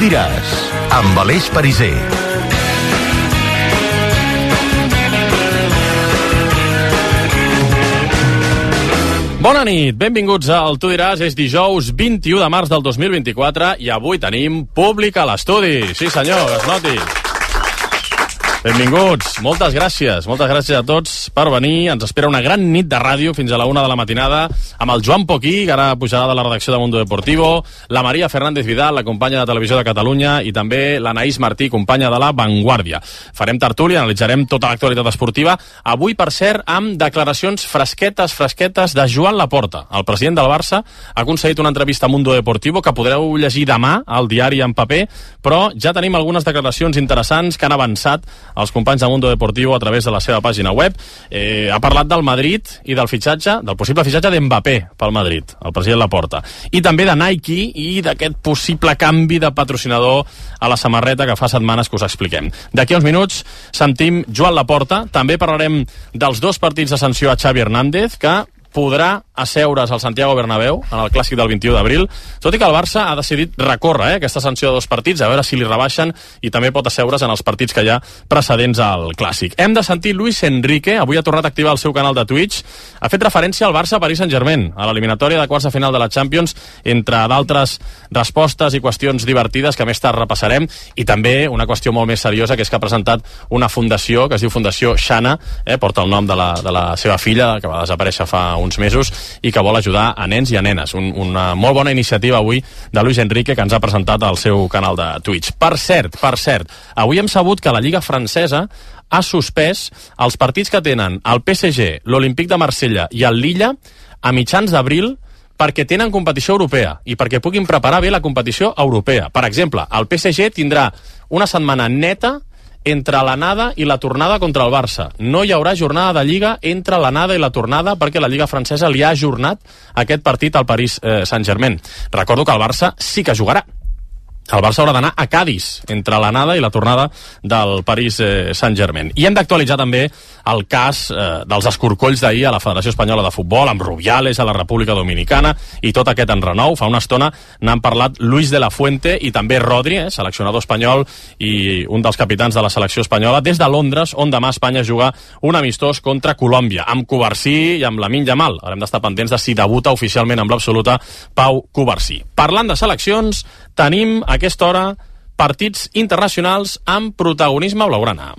diràs, amb Aleix Pariser. Bona nit, benvinguts al Tu diràs. És dijous 21 de març del 2024 i avui tenim públic a l'estudi. Sí senyor, que es noti. Benvinguts, moltes gràcies a tots per venir. Ens espera una gran nit de ràdio fins a la 1 de la matinada amb el Joan Poquí, que ara pujarà de la redacció de Mundo Deportivo, la Maria Fernández Vidal, la companya de Televisió de Catalunya, i també l'Anaïs Martí, companya de La Vanguardia. Farem tertúlia, analitzarem tota l'actualitat esportiva. Avui, per cert, amb declaracions fresquetes de Joan Laporta. El president del Barça ha concedit una entrevista a Mundo Deportivo que podreu llegir demà al diari en paper, però ja tenim algunes declaracions interessants que han avançat els companys de Mundo Deportivo a través de la seva pàgina web. Ha parlat del Madrid i del fitxatge, del possible fitxatge d'Mbappé pel Madrid, el president Laporta, i també de Nike i d'aquest possible canvi de patrocinador a la samarreta que fa setmanes que us expliquem. D'aquí a uns minuts sentim Joan Laporta. També parlarem dels 2 partits de sanció a Xavi Hernández, que podrà asseure's al Santiago Bernabéu en el clàssic del 21 d'abril, tot i que el Barça ha decidit recórrer aquesta sanció de 2 partits, a veure si li rebaixen, i també pot asseure's en els partits que hi ha precedents al clàssic. Hem de sentir Luis Enrique, avui ha tornat a activar el seu canal de Twitch, ha fet referència al Barça-Paris Saint-Germain, a l'eliminatòria de quarts de final de la Champions, entre d'altres respostes i qüestions divertides que més tard repassarem, i també una qüestió molt més seriosa, que és que ha presentat una fundació que es diu Fundació Xana, porta el nom de la seva filla, que va desaparèixer fa uns mesos, i que vol ajudar a nens i a nenes. Una molt bona iniciativa avui de Luis Enrique, que ens ha presentat al seu canal de Twitch. Per cert, avui hem sabut que la Lliga francesa ha suspès els partits que tenen el PSG, l'Olympique de Marsella i el Lille a mitjans d'abril, perquè tenen competició europea i perquè puguin preparar bé la competició europea. Per exemple, el PSG tindrà una setmana neta entre l'anada i la tornada contra el Barça. No hi haurà jornada de Lliga entre l'anada i la tornada, perquè la Lliga francesa li ha ajornat aquest partit al Paris Saint-Germain. Recordo que el Barça sí que jugarà. El Barça haurà d'anar a Cádiz entre l'anada i la tornada del Paris Saint-Germain. I hem d'actualitzar també el cas dels escorcolls d'ahir a la Federació Espanyola de Futbol, amb Rubiales a la República Dominicana i tot aquest enrenou. Fa una estona n'han parlat Luis de la Fuente i també Rodri, seleccionador espanyol i un dels capitans de la selecció espanyola, des de Londres, on demà Espanya juga un amistós contra Colòmbia, amb Covarsí i amb Lamine Yamal. Haurem d'estar pendents de si debuta oficialment amb l'absoluta Pau Covarsí. Parlant de seleccions, tenim a aquesta hora partits internacionals amb protagonisme blaugrana.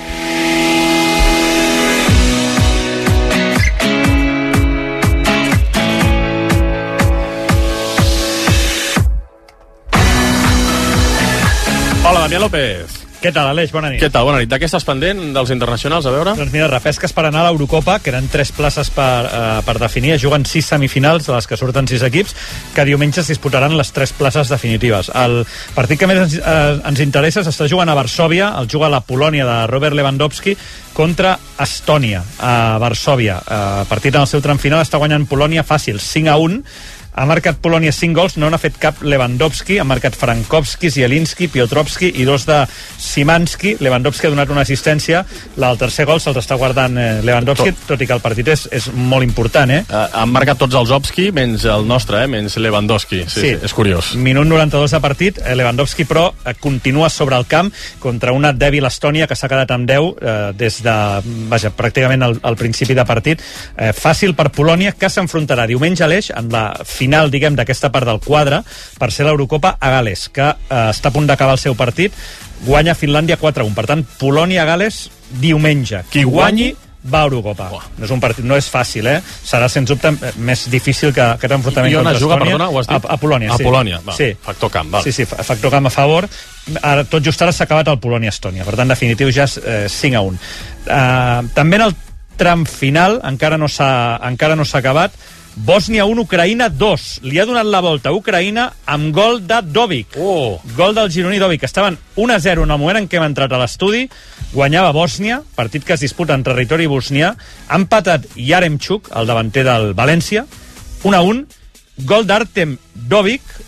Hola, Damià López. Què tal, Aleix? Bona nit. Què tal? Bona nit. De què estàs pendent dels internacionals, a veure? Doncs mira, repesques per anar a l'Eurocopa, que eren 3 places per definir. Es juguen 6 semifinals, de les que surten 6 equips, que diumenge es disputaran les 3 places definitives. El partit que més ens interessa s'està jugant a Varsòvia, el juga la Polònia de Robert Lewandowski contra Estònia, a Varsòvia. Partit en el seu tram final està guanyant Polònia fàcil, 5-1. Ha marcat Polònia 5 gols, no n'ha fet cap Lewandowski, ha marcat Frankowski, Zielinski, Piotrowski i 2 de Szymanski. Lewandowski ha donat una assistència, el tercer gol se'ls està guardant Lewandowski, tot i que el partit és molt important. Han marcat tots els Opski, menys el nostre, menys Lewandowski. Sí, és curiós. Minut 92 de partit, Lewandowski però continua sobre el camp contra una dèbil Estònia que s'ha quedat amb 10 des de, pràcticament al principi de partit. Fàcil per Polònia, que s'enfrontarà diumenge a l'Eix en la final, diguem, d'aquesta part del quadre per ser l'Eurocopa a Gales, que està a punt d'acabar el seu partit. Guanya Finlàndia 4-1. Per tant, Polònia-Gales diumenge. Qui guanyi va a Eurocopa. No és un partit, no és fàcil, Serà, sens dubte, més difícil que aquest enfrontament contra Estònia. I on es juga, perdona, ho has dit? A Polònia, sí. A Polònia, va. Sí. Factor camp, va. Sí, factor camp a favor. Ara, tot just ara s'ha acabat el Polònia-Estònia. Per tant, definitiu ja és 5-1. També en el tram final, encara no s'ha acabat, Bòsnia 1, Ucraïna 2. Li ha donat la volta a Ucraïna amb gol de Dovic. Gol del gironí Dovic. Estaven 1-0 en el moment en què hem entrat a l'estudi. Guanyava Bòsnia, partit que es disputa en territori bosnià. Ha empatat Yaremchuk, el davanter del València. 1-1. Gol d'Artem Dovic.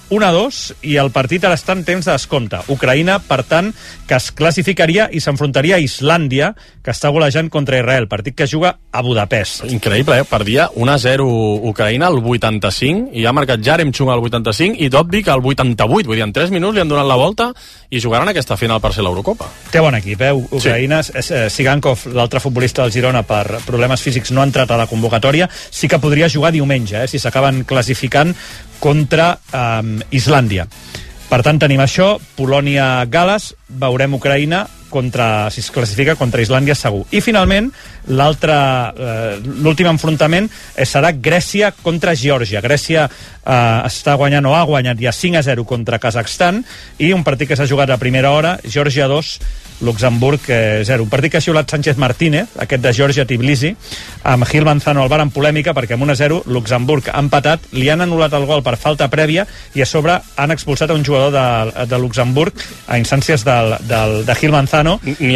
1-2 i el partit ara està en temps de descompte. Ucraïna, per tant, que es classificaria i s'enfrontaria a Islàndia, que està golejant contra Israel, partit que es juga a Budapest. Increïble, perdia 1-0 Ucraïna al 85 i ha marcat Yaremchuk al 85 i Dobbik al 88, vull dir, en 3 minuts li han donat la volta i jugaran aquesta final per ser l'Eurocopa. Té bon equip, Ucraïna. Sí. Sigankov, l'altre futbolista del Girona, per problemes físics no ha entrat a la convocatòria, sí que podria jugar diumenge, si s'acaben classificant contra Islàndia. Per tant, tenim això, Polònia-Gales, veurem Ucraïna si es classifica contra Islàndia segur. I finalment, l'últim enfrontament serà Grècia contra Geòrgia. Grècia està guanyant o ha guanyat ja 5-0 contra Kazakhstan i un partit que s'ha jugat a primera hora, Geòrgia 2, Luxemburg 0. Un partit que ha xiulat Sánchez Martínez, aquest de Geòrgia Tbilisi, amb Gil Manzano al bar en polèmica perquè amb 1-0 Luxemburg ha empatat, li han anul·lat el gol per falta prèvia i a sobre han expulsat a un jugador de Luxemburg a instàncies de Gil Manzano.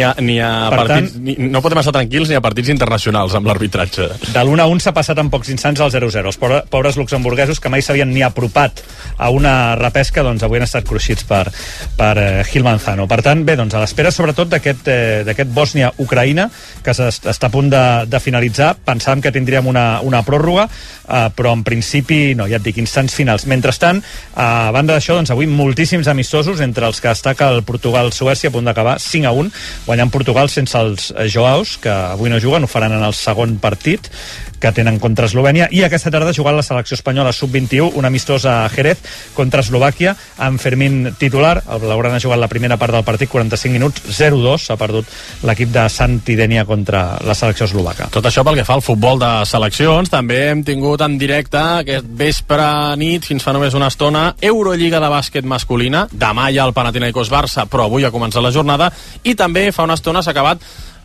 No podem estar tranquils ni a partits internacionals amb l'arbitratge. De l'1-1 s'ha passat en pocs instants al 0-0. Els pobres luxemburguesos que mai s'havien ni apropat a una repesca, doncs avui han estat cruixits per Gil Manzano. Per tant, bé, doncs a l'espera sobretot d'aquest Bòsnia-Ucraïna que està a punt de finalitzar. Pensàvem que tindríem una pròrroga, però en principi no, ja et dic, instants finals. Mentrestant, a banda d'això, doncs avui moltíssims amistosos, entre els que destaca el Portugal-Suècia, a punt d'acabar 5-1, guanyant Portugal sense els Joaos, que avui no juguen, ho faran en el segon partit que tenen contra Eslovènia, i aquesta tarda jugant la selecció espanyola sub-21, un amistós a Jerez contra Eslovàquia, amb Fermín titular. El Blaugrana ha jugat la primera part del partit, 45 minuts, 0-2, s'ha perdut l'equip de Santidènia contra la selecció eslovaca. Tot això pel que fa al futbol de seleccions. També hem tingut en directe aquest vespre nit, fins fa només una estona, Eurolliga de bàsquet masculina. Demà hi ha el Panathinaikos Barça, però avui ha començat la jornada, i també fa una estona s'ha acabat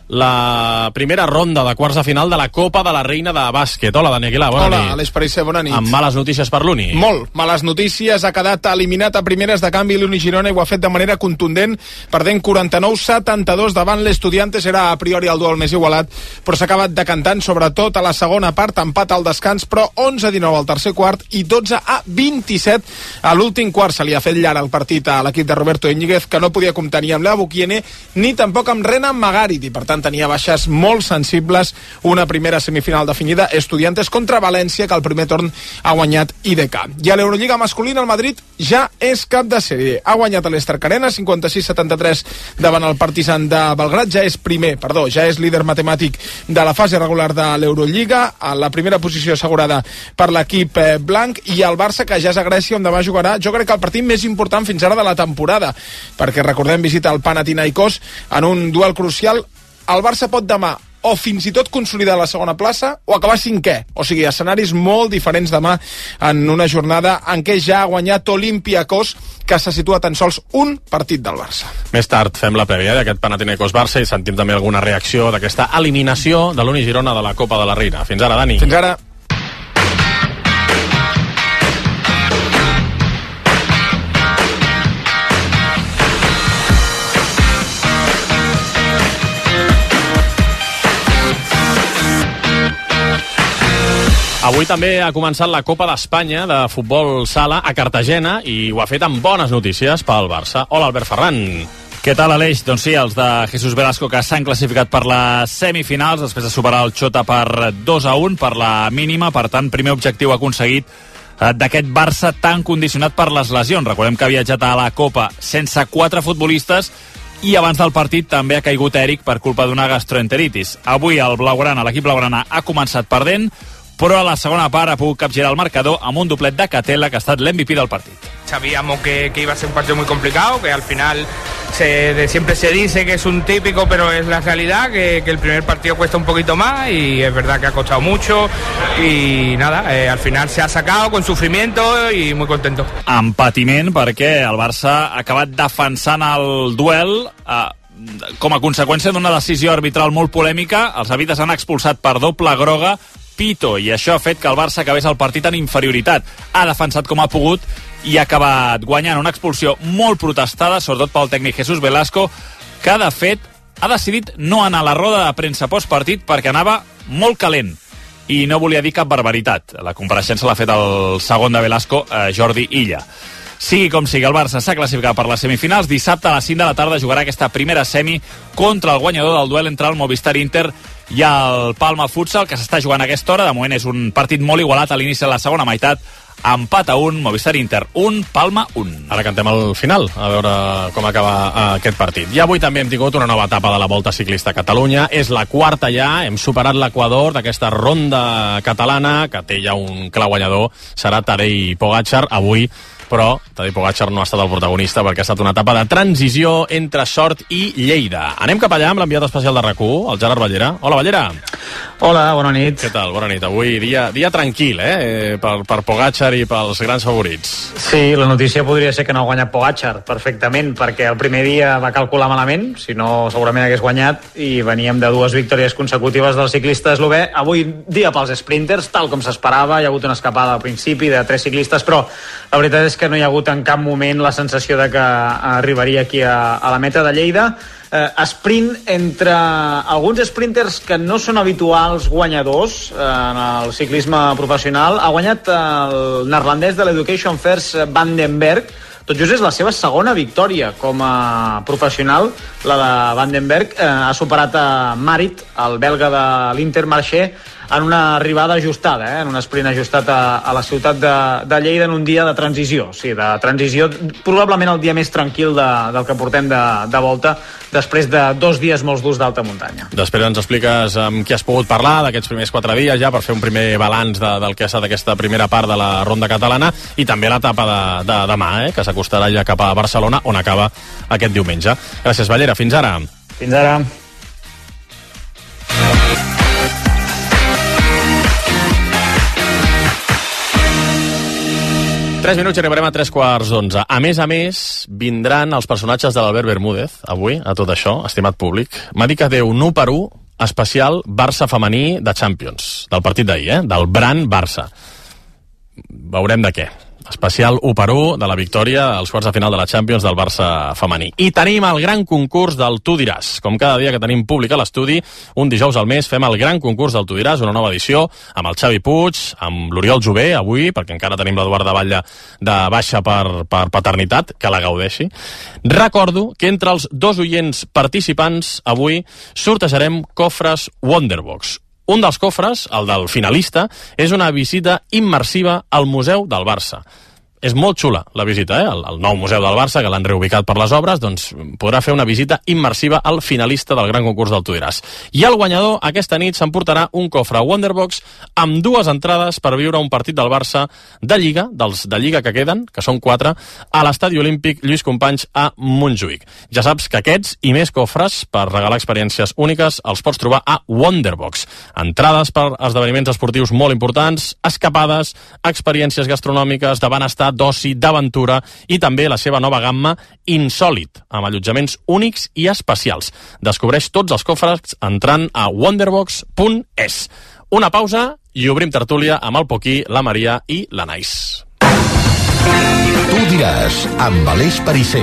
la primera ronda de quarts de final de la Copa de la Reina de bàsquet. Hola, Dani Aguilar, bona nit. Hola, Aleix Parisser, bona nit. Amb males notícies per l'Uni. Molt males notícies, ha quedat eliminat a primeres de canvi l'Uni Girona i ho ha fet de manera contundent, perdent 49-72 davant l'Estudiantes. Era a priori el duel més igualat, però s'ha acabat decantant sobretot a la segona part, empat al descans, però 11-19 al tercer quart i 12-27 a l'últim quart. Se li ha fet llarg el partit a l'equip de Roberto Íñiguez, que no podia comptar ni amb Leo Bukiene ni tampoc amb Renan Magarit, i per tant tenia baixes molt sensibles. Una primera semifinal definida, Estudiantes contra València, que al primer torn ha guanyat IDK. I a l'Eurolliga masculina el Madrid ja és cap de sèrie. Ha guanyat a l'Ester Carena 56-73 davant el Partizan de Belgrat, ja és líder matemàtic de la fase regular de l'Eurolliga, a la primera posició assegurada per l'equip blanc, i el Barça, que ja és a Grècia, on demà jugarà, jo crec que el partit més important fins ara de la temporada, perquè recordem, visita el Panathinaikos en un duel crucial. El Barça pot demà o fins i tot consolidar la segona plaça o acabar cinquè. O sigui, escenaris molt diferents demà en una jornada en què ja ha guanyat Olympiacos, que se situa tan sols un partit del Barça. Més tard fem la prèvia d'aquest Panathinaikos Barça i sentim també alguna reacció d'aquesta eliminació de l'Uni Girona de la Copa de la Reina. Fins ara, Dani. Fins ara. Avui també ha començat la Copa d'Espanya de futbol sala a Cartagena i ho ha fet amb bones notícies pel Barça. Hola, Albert Ferran. Què tal, Aleix? Doncs sí, els de Jesús Velasco, que s'han classificat per les semifinals després de superar el Xota per 2-1 per la mínima. Per tant, primer objectiu aconseguit d'aquest Barça tan condicionat per les lesions. Recordem que ha viatjat a la Copa sense 4 futbolistes i abans del partit també ha caigut Eric per culpa d'una gastroenteritis. Avui el Blaugrana, l'equip blaugrana, ha començat perdent, però a la segona part ha pogut capgirar el marcador amb un doblet de Catela, que ha estat l'MVP del partit. Sabíamos que iba a ser un partido muy complicado, que al final siempre se dice que es un típico, pero es la realidad, que el primer partido cuesta un poquito más y es verdad que ha costado mucho y nada, al final se ha sacado con sufrimiento y muy contento. Amb patiment, perquè el Barça ha acabat defensant el duel com a conseqüència d'una decisió arbitral molt polèmica. Els àrbitres han expulsat per doble groga Pito, i això ha fet que el Barça acabés el partit en inferioritat. Ha defensat com ha pogut i ha acabat guanyant una expulsió molt protestada, sobretot pel tècnic Jesús Velasco, que de fet ha decidit no anar a la roda de premsa postpartit perquè anava molt calent i no volia dir cap barbaritat. La compareixença l'ha fet el segon de Velasco, Jordi Illa. Sigui com sigui, el Barça s'ha classificat per les semifinals. Dissabte a les 5 de la tarda jugarà aquesta primera semi contra el guanyador del duel entre el Movistar Inter i el Palma Futsal, que s'està jugant a aquesta hora. De moment és un partit molt igualat a l'inici de la segona meitat. Empat a 1, Movistar Inter 1, Palma 1. Ara cantem el final, a veure com acaba aquest partit. I avui també hem tingut una nova etapa de la Volta Ciclista a Catalunya. És la quarta ja, hem superat l'Equador d'aquesta ronda catalana, que té ja un clar guanyador, serà Tadej Pogačar. Avui, però, Tadej Pogačar no ha estat el protagonista perquè ha estat una etapa de transició entre Sort i Lleida. Anem cap allà amb l'enviat especial de RAC1, el Gerard Ballera. Hola, Ballera. Hola, bona nit. Què tal? Bona nit. Avui dia tranquil, per Pogačar i pels grans favorits. Sí, la notícia podria ser que no ha guanyat Pogačar perfectament, perquè el primer dia va calcular malament, si no segurament hagués guanyat, i veníem de 2 victòries consecutives del ciclista eslové. Avui dia pels sprinters, tal com s'esperava, hi ha hagut una escapada al principi de 3 ciclistes, però la veritat és que no hi ha hagut en cap moment la sensació de que arribaria aquí a la meta de Lleida. Sprint entre alguns sprinters que no són habituals guanyadors en el ciclisme professional. Ha guanyat el neerlandès de l'Education First, Van den Berg. Tot just és la seva segona victòria com a professional, la de Van den Berg. Ha superat a Marit, el belga de l'Intermarché, en una arribada ajustada, en un sprint ajustat a la ciutat de Lleida en un dia de transició. Sí, de transició, probablement el dia més tranquil del que portem de volta, després de 2 dies molt durs d'alta muntanya. Després ens expliques amb qui has pogut parlar d'aquests primers 4 dies ja per fer un primer balanç del que ha estat aquesta primera part de la ronda catalana i també l'etapa de demà, que s'acostarà ja cap a Barcelona, on acaba aquest diumenge. Gràcies, Ballera. Fins ara. Fins ara. Tres minuts i arribarem a 11:15. A més, vindran els personatges de l'Albert Bermúdez, avui, a tot això, estimat públic. M'ha dit que deu un 1-1 especial Barça femení de Champions, del partit d'ahir, del Bran Barça. Veurem de què. Especial 1-1 de la victòria als quarts de final de la Champions del Barça femení. I tenim el gran concurs del Tu diràs. Com cada dia que tenim públic a l'estudi, un dijous al mes fem el gran concurs del Tu diràs, una nova edició, amb el Xavi Puig, amb l'Oriol Jové, avui, perquè encara tenim l'Eduard de Batlle de baixa per paternitat, que la gaudeixi. Recordo que entre els 2 oients participants, avui, sortejarem cofres Wonderbox. Un dels cofres, el del finalista, és una visita immersiva al Museu del Barça. És molt xula la visita, el nou Museu del Barça, que l'han reubicat per les obres, doncs podrà fer una visita immersiva al finalista del gran concurs del Tu diràs. I el guanyador aquesta nit s'emportarà un cofre Wonderbox amb 2 entrades per viure un partit del Barça de Lliga, dels de Lliga que queden, que són 4, a l'Estadi Olímpic Lluís Companys a Montjuïc. Ja saps que aquests i més cofres per regalar experiències úniques els pots trobar a Wonderbox. Entrades per esdeveniments esportius molt importants, escapades, experiències gastronòmiques, de benestar, d'oci, d'aventura i també la seva nova gamma Insòlit, amb allotjaments únics i especials. Descobreix tots els cofres entrant a wonderbox.es. Una pausa i obrim tertúlia amb el Poquí, la Maria i l'Anais. Tu diràs, amb Aleix Pariser.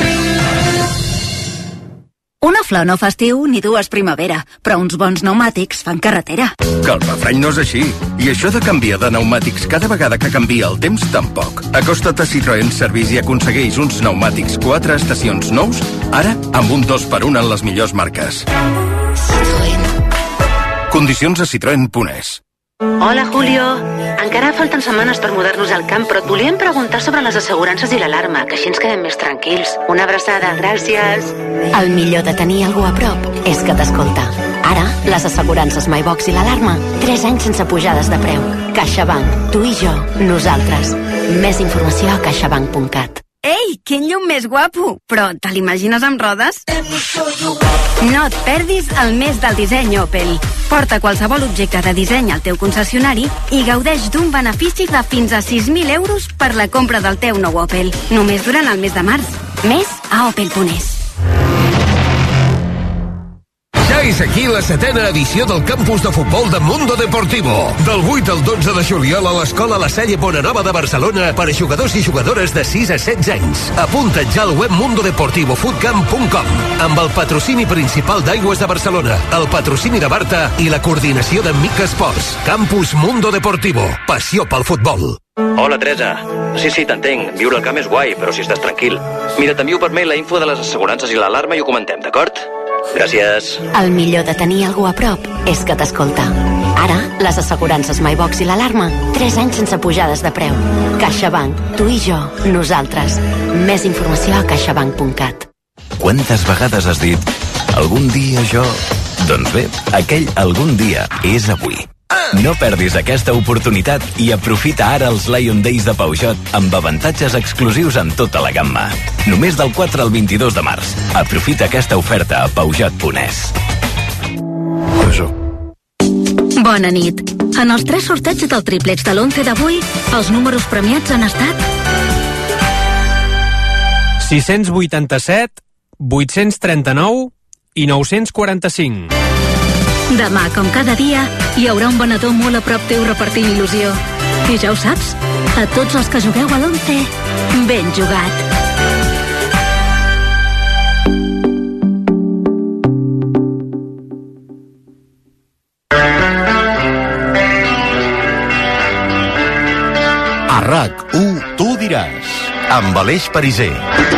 Una flor no fa estiu ni dues primavera, però uns bons pneumàtics fan carretera. Que el refrany no és així. I això de canviar de pneumàtics cada vegada que canvia el temps, tampoc. Acosta't a Citroën Service i aconsegueix uns pneumàtics 4 estacions nous, ara amb un 2x1 en les millors marques. Citroën. Condicions a citroen.es. Hola, Julio. Encara falten setmanes per mudar-nos al camp, però et volíem preguntar sobre les assegurances i l'alarma, que així ens quedem més tranquils. Una abraçada, gràcies. El millor de tenir algú a prop és que t'escolta. Ara, les assegurances MyBox i l'alarma, 3 anys sense pujades de preu. CaixaBank, tu i jo, nosaltres. Més informació a caixabank.cat. Ei, quin llum més guapo! Però te l'imagines amb rodes? No et perdis el mes del disseny Opel. Porta qualsevol objecte de disseny al teu concessionari i gaudeix d'un benefici de fins a 6.000 euros per la compra del teu nou Opel. Només durant el mes de març. Més a opel.es. Ja És aquí la 7ª edició del campus de futbol de Mundo Deportivo. Del 8 al 12 de juliol a l'Escola La Salle Bonanova de Barcelona per a jugadors i jugadores de 6 a 16 anys. Apunta't ja al web mundodeportivofootcamp.com amb el patrocini principal d'Aigües de Barcelona, el patrocini de Barta i la coordinació de Mica Esports. Campus Mundo Deportivo. Passió pel futbol. Hola, Teresa. Sí, t'entenc. Viure al camp és guai, però si estàs tranquil. Mira, t'envio per mail la info de les assegurances i l'alarma i ho comentem, d'acord? Gràcies. El millor de tenir algú a prop és que t'escolta. Ara, les assegurances MyBox i l'alarma, 3 anys sense pujades de preu. CaixaBank, tu i jo, nosaltres. Més informació a caixabank.cat. Quantes vegades has dit algun dia jo... Doncs bé, aquell algun dia és avui. No perdis aquesta oportunitat i aprofita ara els Lion Days de Peugeot amb avantatges exclusius en tota la gamma. Només del 4 al 22 de març. Aprofita aquesta oferta a Peugeot.es. Bona nit. En els 3 sorteigs del tripleig de l'11 d'avui, els números premiats han estat 687, 839 i 945. Demà, com cada dia, hi haurà un venedor molt a prop teu repartint il·lusió. I ja ho saps, a tots els que jugueu a l'11, ben jugat. A RAC1, tu diràs, amb Aleix Pariser.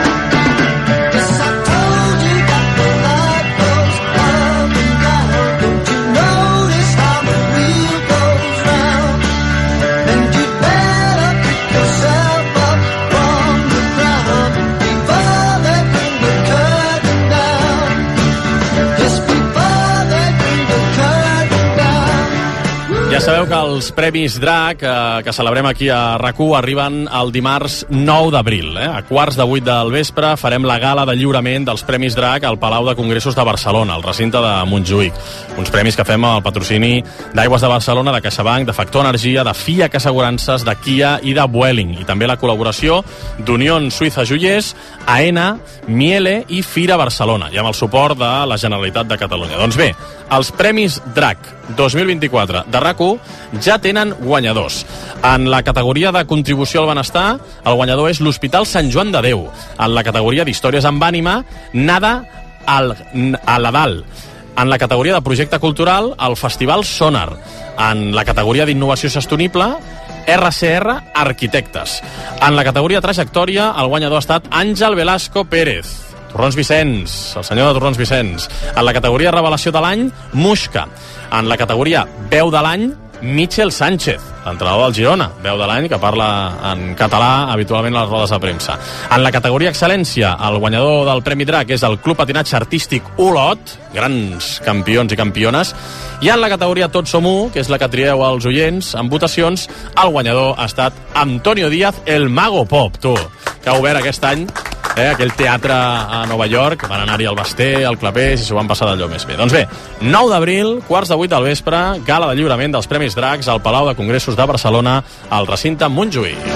Ja sabeu que els Premis DRAC, que celebrem aquí a RAC1, arriben el dimarts 9 d'abril. A quarts de 8 del vespre farem la gala de lliurament dels Premis DRAC al Palau de Congressos de Barcelona, al recinte de Montjuïc. Uns premis que fem amb el patrocini d'Aigües de Barcelona, de CaixaBank, de Factor Energia, de FIAC Assegurances, de Kia i de Vueling. I també la col·laboració d'Unión Suïssa Joiers, AENA, Miele i Fira Barcelona, i amb el suport de la Generalitat de Catalunya. Doncs bé, els Premis DRAC 2024 de RAC1 ja tenen guanyadors. En la categoria de contribució al benestar, el guanyador és l'Hospital Sant Joan de Déu. En la categoria d'històries amb ànima, Nada a l'Adal. En la categoria de projecte cultural, el Festival Sonar. En la categoria d'innovació sostenible, RCR Arquitectes. En la categoria trajectòria, el guanyador ha estat Àngel Velasco Pérez. Torrons Vicenç, el senyor de Torrons Vicenç. En la categoria Revelació de l'any, Muixca. En la categoria Veu de l'any, Michel Sánchez, l'entrenador del Girona, veu de l'any, que parla en català habitualment a les rodes de premsa. En la categoria Excel·lència, el guanyador del Premi DRAC és el Club Patinatge Artístic Olot, grans campions i campiones, i en la categoria Tots som u, que és la que trieu als oients, en votacions, el guanyador ha estat Antonio Díaz, el Mago Pop, tu, que ha obert aquest any aquell teatre a Nova York. Van anar-hi al Basté, al Clapés, i s'ho van passar d'allò més bé. Doncs bé, 9 d'abril, quarts de 8 del vespre, gala de lliurament dels Premis DRAC al Palau de Congressos de Barcelona, al recinte Montjuïc.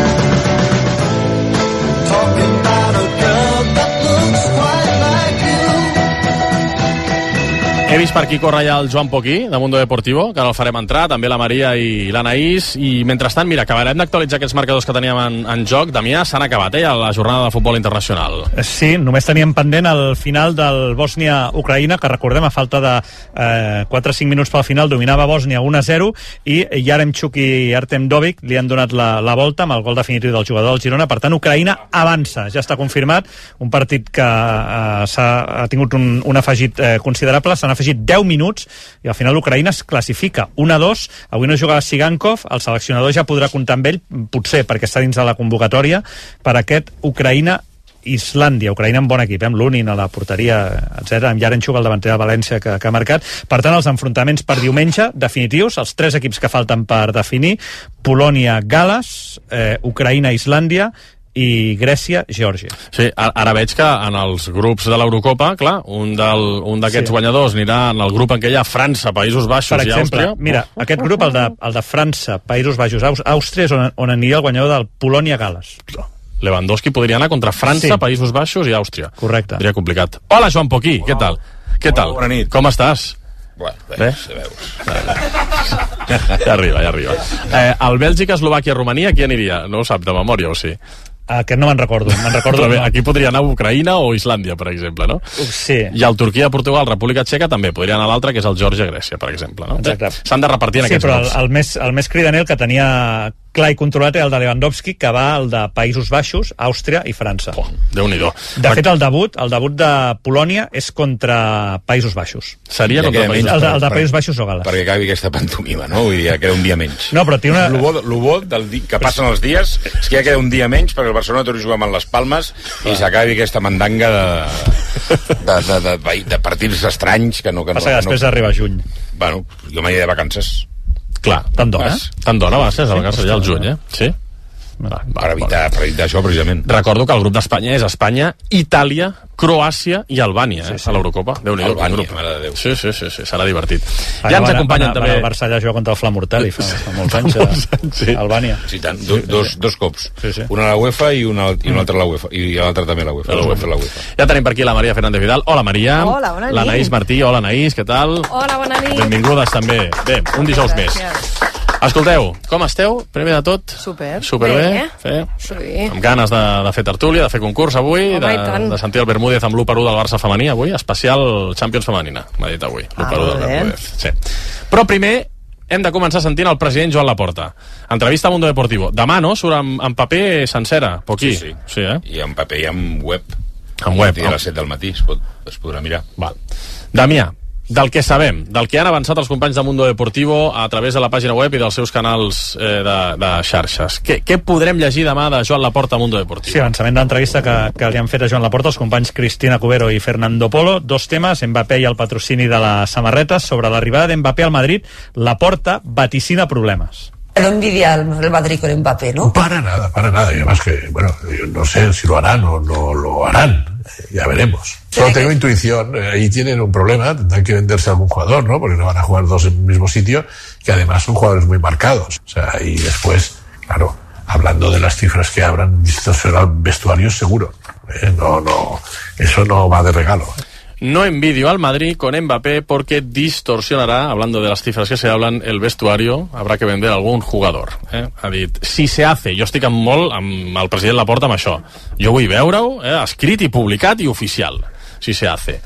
He vist per aquí córrer ja el Joan Poquí, de Mundo Deportivo, que ara el farem entrar, també la Maria i l'Anaïs, i mentrestant, mira, acabarem d'actualitzar aquests marcadors que teníem en joc. Damià, s'han acabat, a la jornada de futbol internacional. Sí, només teníem pendent el final del Bòsnia-Ucraïna, que recordem, a falta de 4-5 minuts pel final, dominava Bòsnia 1-0, i Yaremchuk i Artem Dovik li han donat la volta amb el gol definitiu del jugador del Girona. Per tant, Ucraïna avança, ja està confirmat, un partit que ha tingut un afegit considerable, s'han afegit 10 minuts i al final l'Ucraïna es classifica 1-2. Avui no juga Sigankov, el seleccionador ja podrà comptar amb ell, potser perquè està dins de la convocatòria, per aquest Ucraïna-Islàndia. Ucraïna amb bon equip, amb Lunin a la porteria, etc, amb Yaremchuk, el davanter de València, que ha marcat. Per tant, els enfrontaments per diumenge definitius, els 3 equips que falten per definir: Polònia-Gales, Ucraïna-Islàndia i Grècia-Geòrgia. Sí, ara veig que en els grups de l'Eurocopa, clar, un d'aquests guanyadors anirà en el grup en què hi ha França, Països Baixos i Àustria. Mira, aquest grup, el de França, Països Baixos, Àustria, és on aniria el guanyador del Polònia-Gales. Lewandowski podria anar contra França, Països Baixos i Àustria. Correcte. Seria complicat. Hola, Joan Poquí, què tal? Què tal? Bona nit. Com estàs? Bueno, bé? Ja arriba. El Bèlgica-Eslovàquia-Romania, qui aniria? No ho sap de memòria, o sí? Aquest no me'n recordo. Però bé, aquí podria anar Ucraïna o Islàndia, per exemple, no? Sí. I el Turquia-Portugal, República Txeca també. Podria anar a l'altre, que és el Geòrgia-Grècia, per exemple, no? Exacte. S'han de repartir en aquests grups. Sí, però el més cridaner, el que tenia clar i controlat, era el de Lewandowski, que va al de Països Baixos, Àustria i França. Déu-n'hi-do. De fet, el debut de Polònia és contra Països Baixos. Seria contra Països Baixos? El de Països Baixos o Gales. Perquè acabi aquesta pantomima, no? Vull dir, ja queda un dia menys. No, però té una... Lo bo que passen els dies és que ja queda un dia menys perquè el Barcelona torni a jugar amb les Palmes i s'acabi aquesta mandanga de partits estranys que no... Passa que després arriba juny. Bueno, jo m'he de vacances. Clar. Tant dona? Tant dona, va ser de vacances ja al juny, Sí? Per evitar això, precisament. Recordo que el grup d'Espanya és Espanya, Itàlia, Croàcia i Albània, a l'Eurocopa. Déu-n'hi-do, Albània, grup. mare de Déu. Sí, serà divertit. Ja ens acompanyen també... El Barça ja juga contra el Flamurtel i fa molts anys a Albània. Sí, tant. Dos cops. Una a la UEFA i una altra a la UEFA. I l'altra també a la UEFA. Ja tenim per aquí la Maria Fernández Vidal. Hola, Maria. Hola, bona nit. L'Anaïs Martí. Hola, Anaïs, què tal? Hola, bona nit. Benvingudes també. Bé, un dijous més. Escolteu, com esteu? Primer de tot? Superbé. Sí. Amb ganes de fer tertúlia, de fer concurs avui, de sentir el Bermúdez amb l'1-1 del Barça femení avui, especial Champions femenina, m'ha dit avui, l'1-1 del Bermúdez. Sí. Però primer hem de començar sentint el president Joan Laporta. Entrevista a Mundo Deportivo. Demà, no? Surt en paper sencera, poquí. Sí. I en paper i en web. En web. A les 7 del matí es podrà mirar. Val. Damià, del que sabem, del que han avançat els companys de Mundo Deportivo a través de la pàgina web i dels seus canals de xarxes. Què podrem llegir demà de Joan Laporta a Mundo Deportivo? Sí, avançament d'entrevista que li han fet a Joan Laporta els companys Cristina Cubero i Fernando Polo. Dos temes, Mbappé i el patrocini de las samarretes. Sobre l'arribada d'Mbappé al Madrid, Laporta vaticina problemas. No envidia el Madrid con Mbappé, ¿no? Para nada. Y además que, bueno, yo no sé si lo harán o no lo harán. Ya veremos. Solo tengo intuición. Ahí tienen un problema. Tendrán que venderse a algún jugador, ¿no? Porque no van a jugar dos en el mismo sitio, que además son jugadores muy marcados. O sea, y después, claro, hablando de las cifras que habrán distorsionado vestuarios, seguro. No, eso no va de regalo. No envidio al Madrid con Mbappé porque distorsionará, hablando de las cifras que se hablan, el vestuario, habrá que vender algún jugador. Ha dit, si se hace, jo estic molt amb el president Laporta amb això. Jo vull veure-ho, escrit i publicat i oficial, si se hace.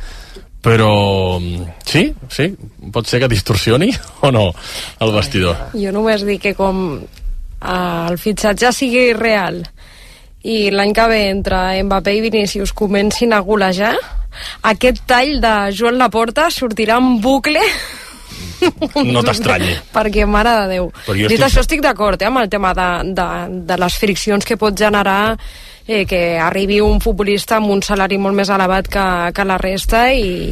Però sí, pot ser que distorsioni o no el vestidor. Jo només dic que com el fitxatge sigui real i l'any que ve entre Mbappé i Vinícius comencin a golejar, aquest tall de Joan Laporta sortirà en bucle. No t'estranyi. Perquè, mare de Déu. Dit això, estic d'acord amb el tema de les friccions que pot generar que arribi un futbolista amb un salari molt més elevat que la resta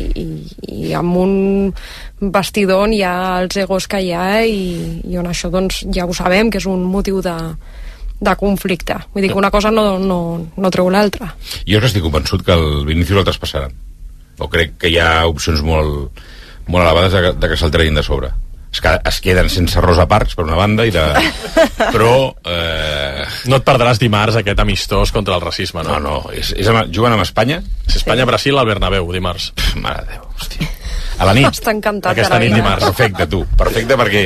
i amb un vestidor on hi ha els egos que hi ha i on això doncs ja ho sabem que és un motiu de conflicte. Vull dir que una cosa no treu l'altra. Jo estic convençut que el Vinícius el traspassaran. O crec que hi ha opcions molt elevades de que se'l treguin de sobre. Es queden sense Rosa Parks per una banda però no et perdràs dimarts aquest amistós contra el racisme, no? No, juguen amb Espanya? És Espanya-Brasil al Bernabéu dimarts. Mare de Déu, hòstia. A la nit. Està encantat. Aquesta nit dimarts. Perfecte, perquè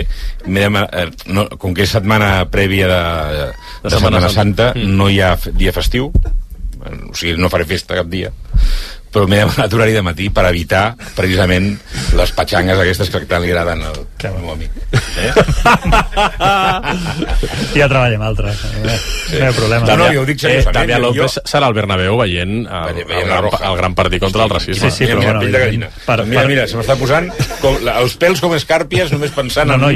com que és setmana prèvia de Setmana Santa no hi ha dia festiu, o sigui, no faré festa cap dia, però m'he demanat horari de matí per evitar precisament les patxangues aquestes que tant li agraden al meu amic. Ja treballem altres. No hi ha problema. No, jo ho dic seriosament. Damià López serà al Bernabéu veient el gran partit contra el racisme. Sí, però bueno. Pell de gallina. Mira, se m'està posant els pèls com escàrpies només pensant en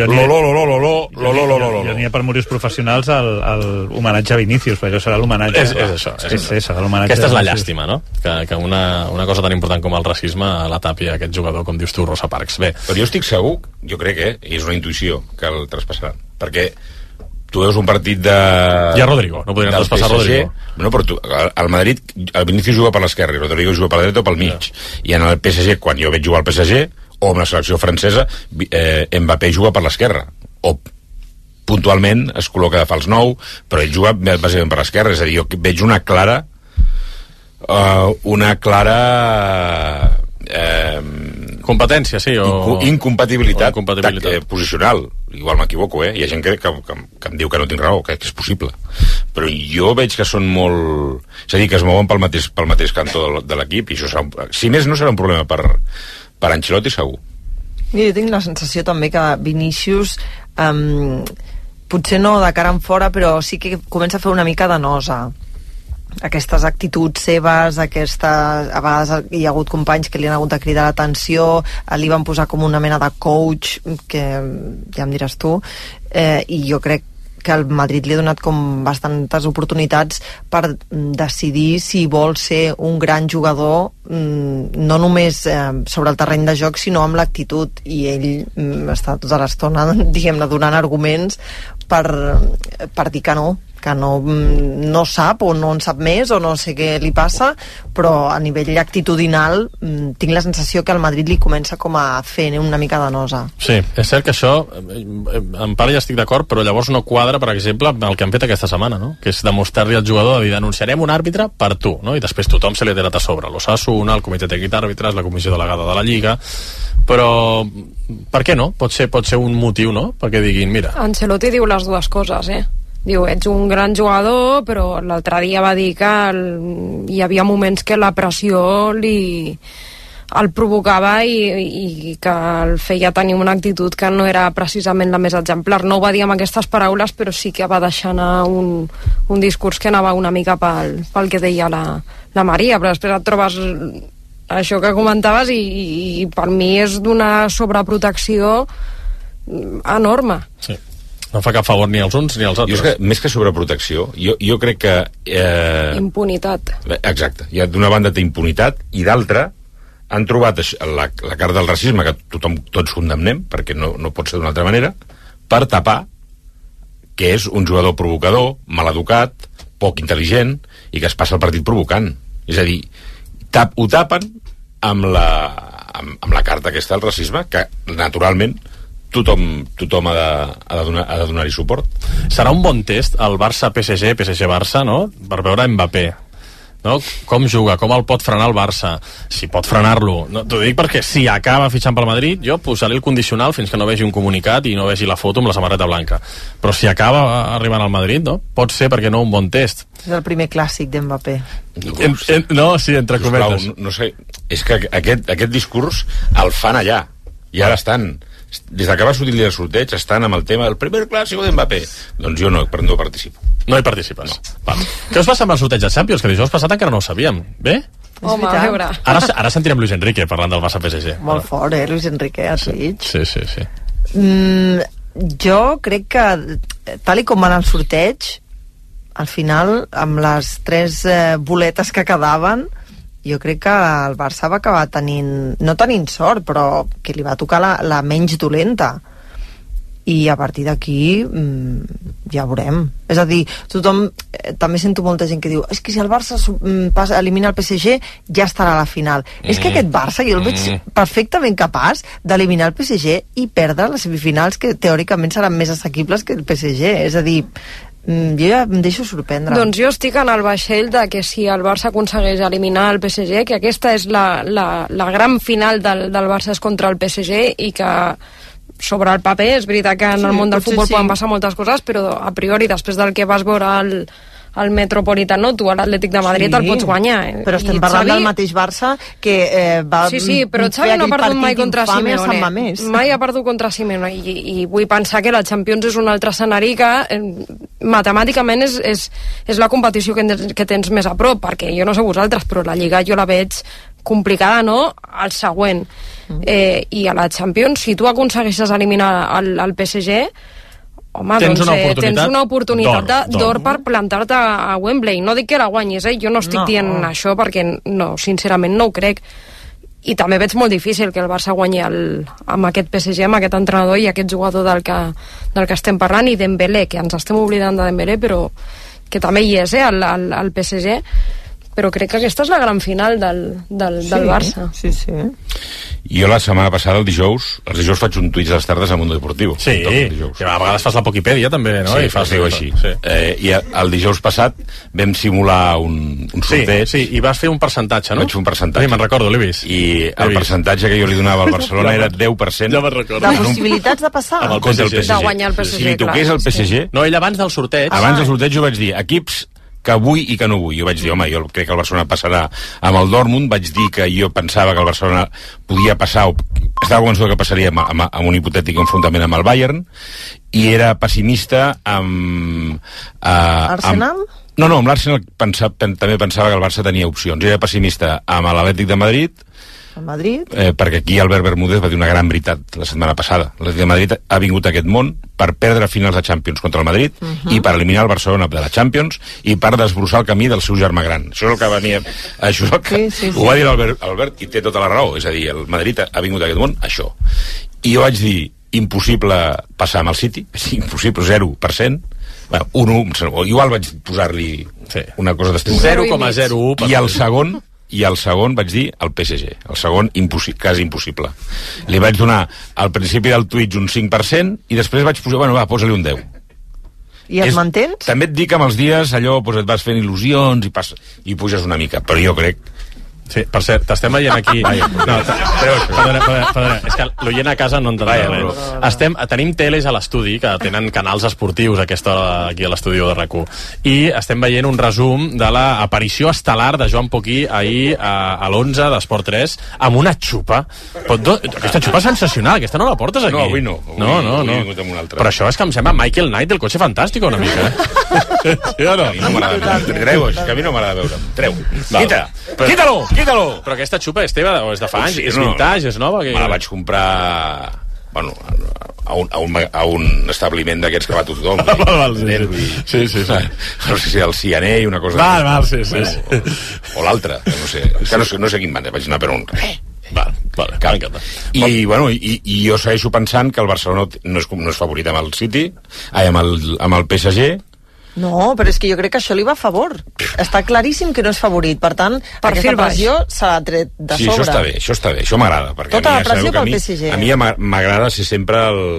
jo n'hi ha per motius professionals l'homenatge a Vinícius, perquè serà l'homenatge. És això. Sí, serà l'homenatge. Aquesta és la llàstima, no? Que una cosa tan important com el racisme la tapi aquest jugador, com dius tu, Rosa Parks. Bé. Però jo estic segur, jo crec és una intuïció que el traspassaran, perquè tu veus un partit de... Ja Rodrigo, no podrien traspassar Rodrigo. No, però tu, al Madrid el Vinícius juga per l'esquerra i Rodrigo juga per la dreta o pel mig. I en el PSG, quan jo veig jugar al PSG o amb la selecció francesa, Mbappé juga per l'esquerra o puntualment es col·loca de fals 9, però ell juga bàsicament per l'esquerra. És a dir, jo veig una clara competència, sí, o incompatibilitat posicional. Igual m'equivoco, Hi ha gent que em diu que no tinc raó, que és possible. Però jo veig que són molt... És a dir, que es mouen pel mateix cantó de l'equip, i això serà si més no serà un problema per Ancelotti, segur. Jo tinc la sensació també que Vinícius potser no de cara en fora, però sí que comença a fer una mica de nosa. Aquestes actituds seves, a vegades hi ha hagut companys que li han hagut de cridar l'atenció, li van posar com una mena de coach, que ja em diràs tu, i jo crec que el Madrid li ha donat com bastantes oportunitats per decidir si vol ser un gran jugador, no només sobre el terreny de joc, sinó amb l'actitud, i ell està tota l'estona, diguem-ne, donant arguments per dir que no sap, o no en sap més, o no sé què li passa, però a nivell actitudinal tinc la sensació que el Madrid li comença com a fer una mica de nosa. Sí, és cert que això en part ja estic d'acord, però llavors no quadra, per exemple, amb el que han fet aquesta setmana, no? Que és demostrar-li al jugador de dir, denunciarem un àrbitre per tu, no? I després tothom se li ha tirat a sobre, l'Osasuna, el comitè tècnic d'àrbitres, la comissió delegada de la Lliga, però per què no? Pot ser un motiu, no? Perquè diguin, mira... Ancelotti diu les dues coses, Diu, ets un gran jugador, però l'altre dia va dir que hi havia moments que la pressió el provocava i que el feia tenir una actitud que no era precisament la més exemplar. No ho va dir amb aquestes paraules, però sí que va deixar anar un discurs que anava una mica pel que deia la Maria, però després et trobes això que comentaves i per mi és d'una sobreprotecció enorme. Sí. No fa cap favor ni als uns ni als altres. Jo és que, més que sobreprotecció, jo crec que... Impunitat. Exacte. D'una banda té impunitat, i d'altra han trobat la cara del racisme, que tots condemnem, perquè no pot ser d'una altra manera, per tapar que és un jugador provocador, maleducat, poc intel·ligent, i que es passa el partit provocant. És a dir, ho tapen amb la carta aquesta del racisme, que naturalment tothom ha de donar-hi suport. Serà un bon test el Barça-PSG, PSG-Barça, no? Per veure Mbappé, no? Com juga, com el pot frenar el Barça, si pot frenar-lo. No, t'ho dic perquè si acaba fitxant pel Madrid, jo posaré el condicional fins que no vegi un comunicat i no vegi la foto amb la samarreta blanca. Però si acaba arribant al Madrid, no? Pot ser, perquè no, un bon test. És el primer clàssic d'Mbappé. No, sí, entre cometes. No sé, és que aquest discurs el fan allà, i ara estan... Des que va sortir el sorteig estan amb el tema del primer clàssic d'Mbappé. Doncs jo no participo. No hi participes? No. Què us passa amb el sorteig de Champions? Que dijous passat encara no ho sabíem. Bé? Home, a veure. Ara sentirem Luis Enrique parlant del Barça PSG. Molt fort, Luis Enrique, a Twitch. Sí. Jo crec que, tal i com van al sorteig, al final, amb les 3 boletes que quedaven, jo crec que el Barça va acabar no tenint sort, però que li va tocar la menys dolenta, i a partir d'aquí ja veurem. És a dir, també sento molta gent que diu, és que si el Barça elimina el PSG ja estarà a la final. És que aquest Barça jo el veig perfectament capaç d'eliminar el PSG i perdre les semifinals, que teòricament seran més assequibles que el PSG. És a dir, jo ja em deixo sorprendre. Doncs jo estic en el vaixell de que si el Barça aconsegueix eliminar el PSG, que aquesta és la gran final del Barça és contra el PSG, i que sobre el paper és veritat que en el món del futbol poden passar moltes coses, però a priori després del que vas veure al Metropolitano, tu a l'Atlètic de Madrid el pots guanyar. Però estem parlant del mateix Barça que va... Sí, però Xavi no ha perdut mai contra Simeone. Mai ha perdut contra Simeone, i vull pensar que la Champions és un altre escenari que matemàticament és la competició que tens més a prop, perquè jo no sé vosaltres, però la Lliga jo la veig complicada, no? El següent. I a la Champions, si tu aconsegueixes eliminar el PSG, home, tens una oportunitat d'or per plantar-te a Wembley. No dic que la guanyis, jo no estic dient això, perquè no, sincerament no ho crec. I també veig molt difícil que el Barça guanyi amb aquest PSG, amb aquest entrenador i aquest jugador del que estem parlant, i Dembélé, que ens estem oblidant de Dembélé, però que també hi és, al PSG. però crec que aquesta és la gran final del Barça. Sí. Jo la setmana passada, els dijous faig un tuit a les tardes a Mundo Deportivo. Sí, que a vegades fas la Pokipèdia també, no? Sí, es diu així. Sí. I el dijous passat vam simular un sorteig. Sí, i vas fer un percentatge, no? Vaig fer un percentatge. Sí, me'n recordo, l'he vist. I el percentatge que jo li donava al Barcelona era 10%. Ja me'n recordo. De possibilitats de passar? Amb el PSG. De guanyar el PSG, Si li toqués el PSG... No, ell abans del sorteig. Abans del sorteig jo vaig dir, equips que vull i que no vull. Jo vaig dir, home, jo crec que el Barcelona passarà amb el Dortmund, vaig dir que jo pensava que el Barcelona podia passar, estava convençut que passaria amb un hipotètic enfrontament amb el Bayern, i era pessimista amb... Arsenal? No, amb l'Arsenal també pensava que el Barça tenia opcions. Era pessimista amb l'Atlètic de Madrid, perquè aquí Albert Bermúdez va dir una gran veritat la setmana passada. L'Atlètic de Madrid ha vingut a aquest món per perdre finals de Champions contra el Madrid i per eliminar el Barcelona de la Champions i per desbrossar el camí del seu germà gran. Això és el que venia... Això és el que... Ho va dir l'Albert i té tota la raó. És a dir, el Madrid ha vingut a aquest món, això. I jo vaig dir, impossible passar amb el City, impossible, 0%. Bueno, 1-1, igual vaig posar-li una cosa d'estil. 0,01%. I el segon vaig dir el PSG. El segon, quasi impossible. Li vaig donar al principi del tuit un 5% i després vaig posar, posa-li un 10. I et mantens? També et dic que amb els dies allò et vas fent il·lusions i puges una mica, però jo crec... Sí, per cert, t'estem veient aquí... No, perdona, és que l'oient a casa no entendrà res. Tenim teles a l'estudi que tenen canals esportius a aquesta hora aquí a l'estudi de RAC1 i estem veient un resum de l'aparició estel·lar de Joan Poquí ahir a l'11 d'Esport 3 amb una xupa. Aquesta xupa és sensacional, aquesta no la portes aquí. No, avui no. No. Però això és que em sembla Michael Knight del Cotxe Fantàstico una mica, Sí o no? A mi no m'agrada veure. Treu, que a mi no m'agrada veure. Treu. Quítalo! Però aquesta xupa és teva o és de fa anys? És vintage, és nova? Me la vaig comprar a un establiment d'aquests que va tothom. Sí. No sé si el CNA i una cosa... Sí. O l'altre, no sé quin van, vaig anar per un... Vale. I jo segueixo pensant que el Barcelona no és favorit amb el City, amb el PSG. No, però és que jo crec que això li va a favor. Està claríssim que no és favorit. Per tant, aquesta pressió s'ha tret de sobre. Sí, això està bé, això m'agrada. Tota la pressió pel PSG. A mi m'agrada ser sempre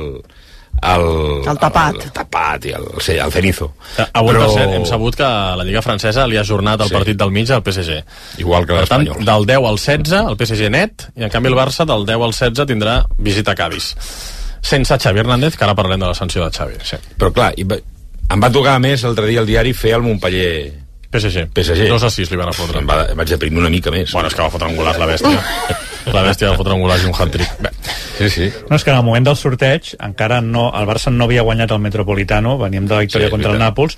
el tapat. El tapat i el cenizo. Avui, per cert, hem sabut que la Lliga Francesa li ha ajornat el partit del mig al PSG. Igual que l'Espanyol. Del 10 al 16, el PSG net, i en canvi el Barça del 10 al 16 tindrà visita a Cádiz. Sense Xavi Hernández, que ara parlarem de la sanció de Xavi. Però clar, em va tocar més l'altre dia al diari fer el Montpellier PSG. 2-6 li van a fotre. Vaig deprimir una mica més. Bueno, és que va fotre un golaç la bèstia. La bèstia va fotre un golaç i un hat-trick. Sí. No, és que en el moment del sorteig encara no, el Barça no havia guanyat el Metropolitano, veníem de la victòria contra el Nàpols,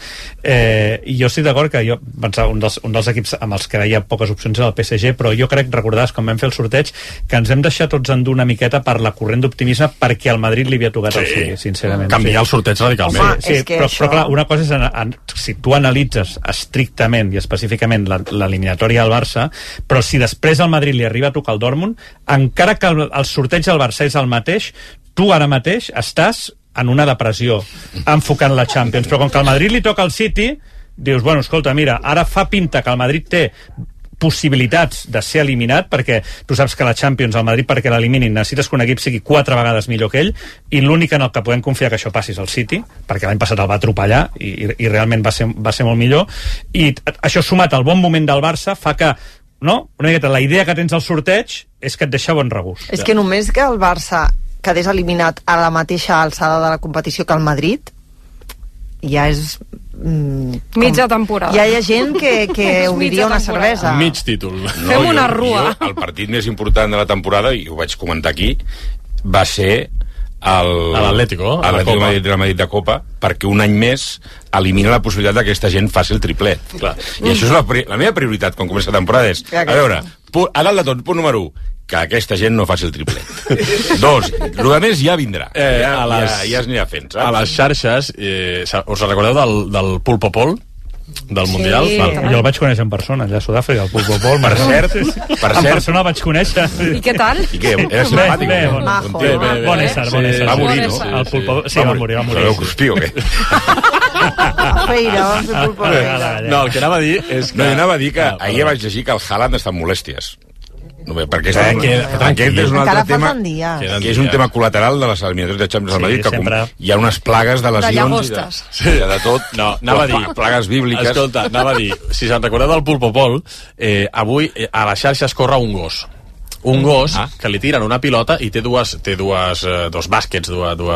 i jo estic d'acord que jo pensava, un dels equips amb els que hi ha poques opcions era el PSG, però jo crec, recordaves quan vam fer el sorteig, que ens hem deixat tots endur una miqueta per la corrent d'optimisme perquè al Madrid li havia tocat el City, sincerament. Canviar el sorteig radicalment. Però clar, una cosa és si tu analitzes estrictament i específicament l'eliminatòria del Barça, però si després al Madrid li arriba a tocar el Dortmund, encara que el sorteig del Barça és el mateix, tu ara mateix estàs en una depressió enfocant la Champions, però com que al Madrid li toca el City, dius, bueno, escolta, mira, ara fa pinta que el Madrid té possibilitats de ser eliminat, perquè tu saps que la Champions, al Madrid, perquè l'eliminin, necessites que un equip sigui 4 vegades millor que ell, i l'únic en el que podem confiar que això passi és el City, perquè l'any passat el va atropellar i realment va ser molt millor, i això sumat al bon moment del Barça fa que no? Una miqueta, la idea que tens al sorteig és que et deixa bon regust. És que només que el Barça quedés eliminat a la mateixa alçada de la competició que el Madrid ja és... mitja temporada. Ja hi ha gent que obriria una cervesa. Mig títol. Fem una rua. El partit més important de la temporada, i ho vaig comentar aquí, va ser l'Atlético Madrid de Copa, perquè un any més elimina la possibilitat que aquesta gent faci el triplet. Clar. I això és la meva prioritat quan comença la temporada és, a veure, a dalt de tot, punt número 1, que aquesta gent no faci el triplet. 2, el de més ja vindrà, ja es anirà fent, saps? A les xarxes, us recordeu del Pulpo Pol? Del Mundial? Sí, jo el vaig conèixer en persona, allà a Sud-àfrica, el Pulpo Pol. Per cert, en persona el vaig conèixer. I què tal? I què? Era simpàtic? Bon ésser. Va morir, no? Sí, va morir. Veu cruspí o què? Feira, vam fer pulpo feira. No, el que anava a dir és que... No, jo anava a dir que ahir vaig llegir que el Haaland està amb molèsties. No, perquè aquest és un altre tema que és un tema col·lateral de les eliminatòries de Champions al Madrid, que hi ha unes plagues de lesions de tot. No, anava a dir plagues bíbliques. Escolta, anava a dir, si se'n recordeu del Pulpo Pol, avui a les xarxes corre un gos que li tiren una pilota i té dos bàsquets,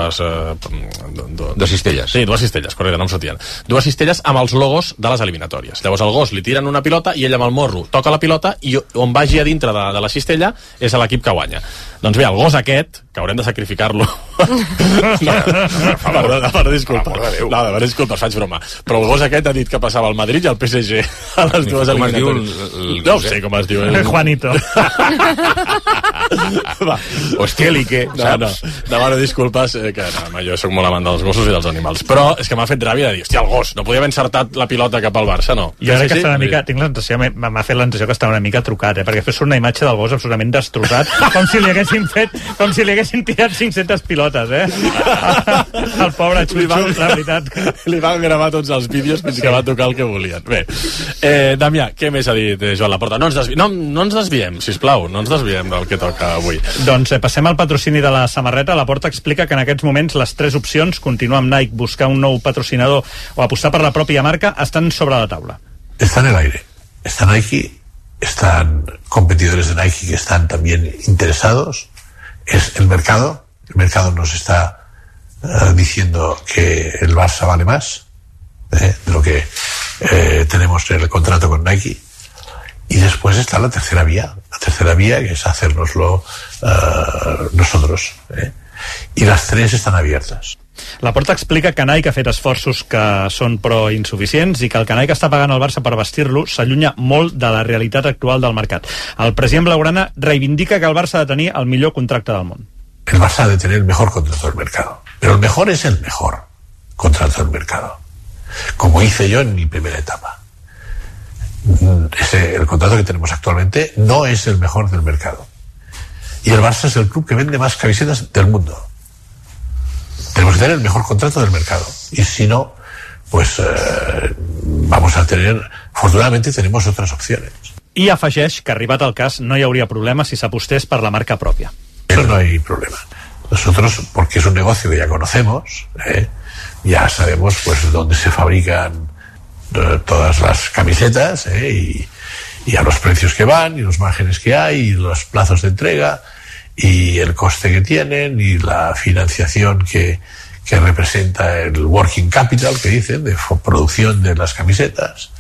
dues cistelles. Sí, dues cistelles, correcte, no em sortien. Dues cistelles amb els logos de les eliminatòries. Llavors el gos li tiren una pilota i ell amb el morro toca la pilota i on vagi a dintre de la cistella és l'equip que guanya. Doncs bé, el gos aquest, que haurem de sacrificar-lo... Disculpa, faig broma. Però el gos aquest ha dit que passava al Madrid i al PSG a les dues eliminatòries. No sé com es diu. Juanito. Hòstia, què? No, demano disculpes, que jo soc molt amant dels gossos i dels animals, però és que m'ha fet ràbia de dir, hòstia, el gos, no podia haver encertat la pilota cap al Barça, no? Jo crec que està una mica, tinc la sensació, m'ha fet la sensació que està una mica trucat, perquè després surt una imatge del gos absolutament destrossat, com si li haguessin tirat 500 pilotes, el pobre Xuxu, la veritat. Li van gravar tots els vídeos fins que va tocar el que volien. Bé, Damià, què més ha dit Joan Laporta? No ens desviem, sisplau, no ens desviem del que toca avui. Doncs passem al patrocini de la samarreta. Laporta explica que en aquests moments les tres opcions, continuar amb Nike, buscar un nou patrocinador o apostar per la pròpia marca, estan sobre la taula. Está en el aire. Está Nike, están competidores de Nike que están también interesados. Es el mercado. El mercado nos está diciendo que el Barça vale más de lo que tenemos en el contrato con Nike. Y después está la tercera vía. La tercera vía, que es hacérnoslo nosotros. I les tres estan abiertes. Laporta explica que Nike ha fet esforços que són però insuficients i que el que Nike està pagant al Barça per vestir-lo s'allunya molt de la realitat actual del mercat. El president blaugrana reivindica que el Barça ha de tenir el millor contracte del món. El Barça ha de tener el mejor contrato del mercado. Pero el mejor es el mejor contrato del mercado. Como hice yo en mi primera etapa. El contrato que tenemos actualmente no es el mejor del mercado. Y el Barça es el club que vende más camisetas del mundo. Tenemos que tener el mejor contrato del mercado. Y si no, pues vamos a tener... Afortunadamente tenemos otras opciones. I afegeix que, arribat al cas, no hi hauria problema si s'apostés per la marca pròpia. Eso no hay problema. Nosotros, porque es un negocio que ya conocemos, ya sabemos pues dónde se fabrican todas las camisetas, y a los precios que van, y los márgenes que hay, y los plazos de entrega, y el coste que tienen, y la financiación que representa el working capital, que dicen, de producción de las camisetas.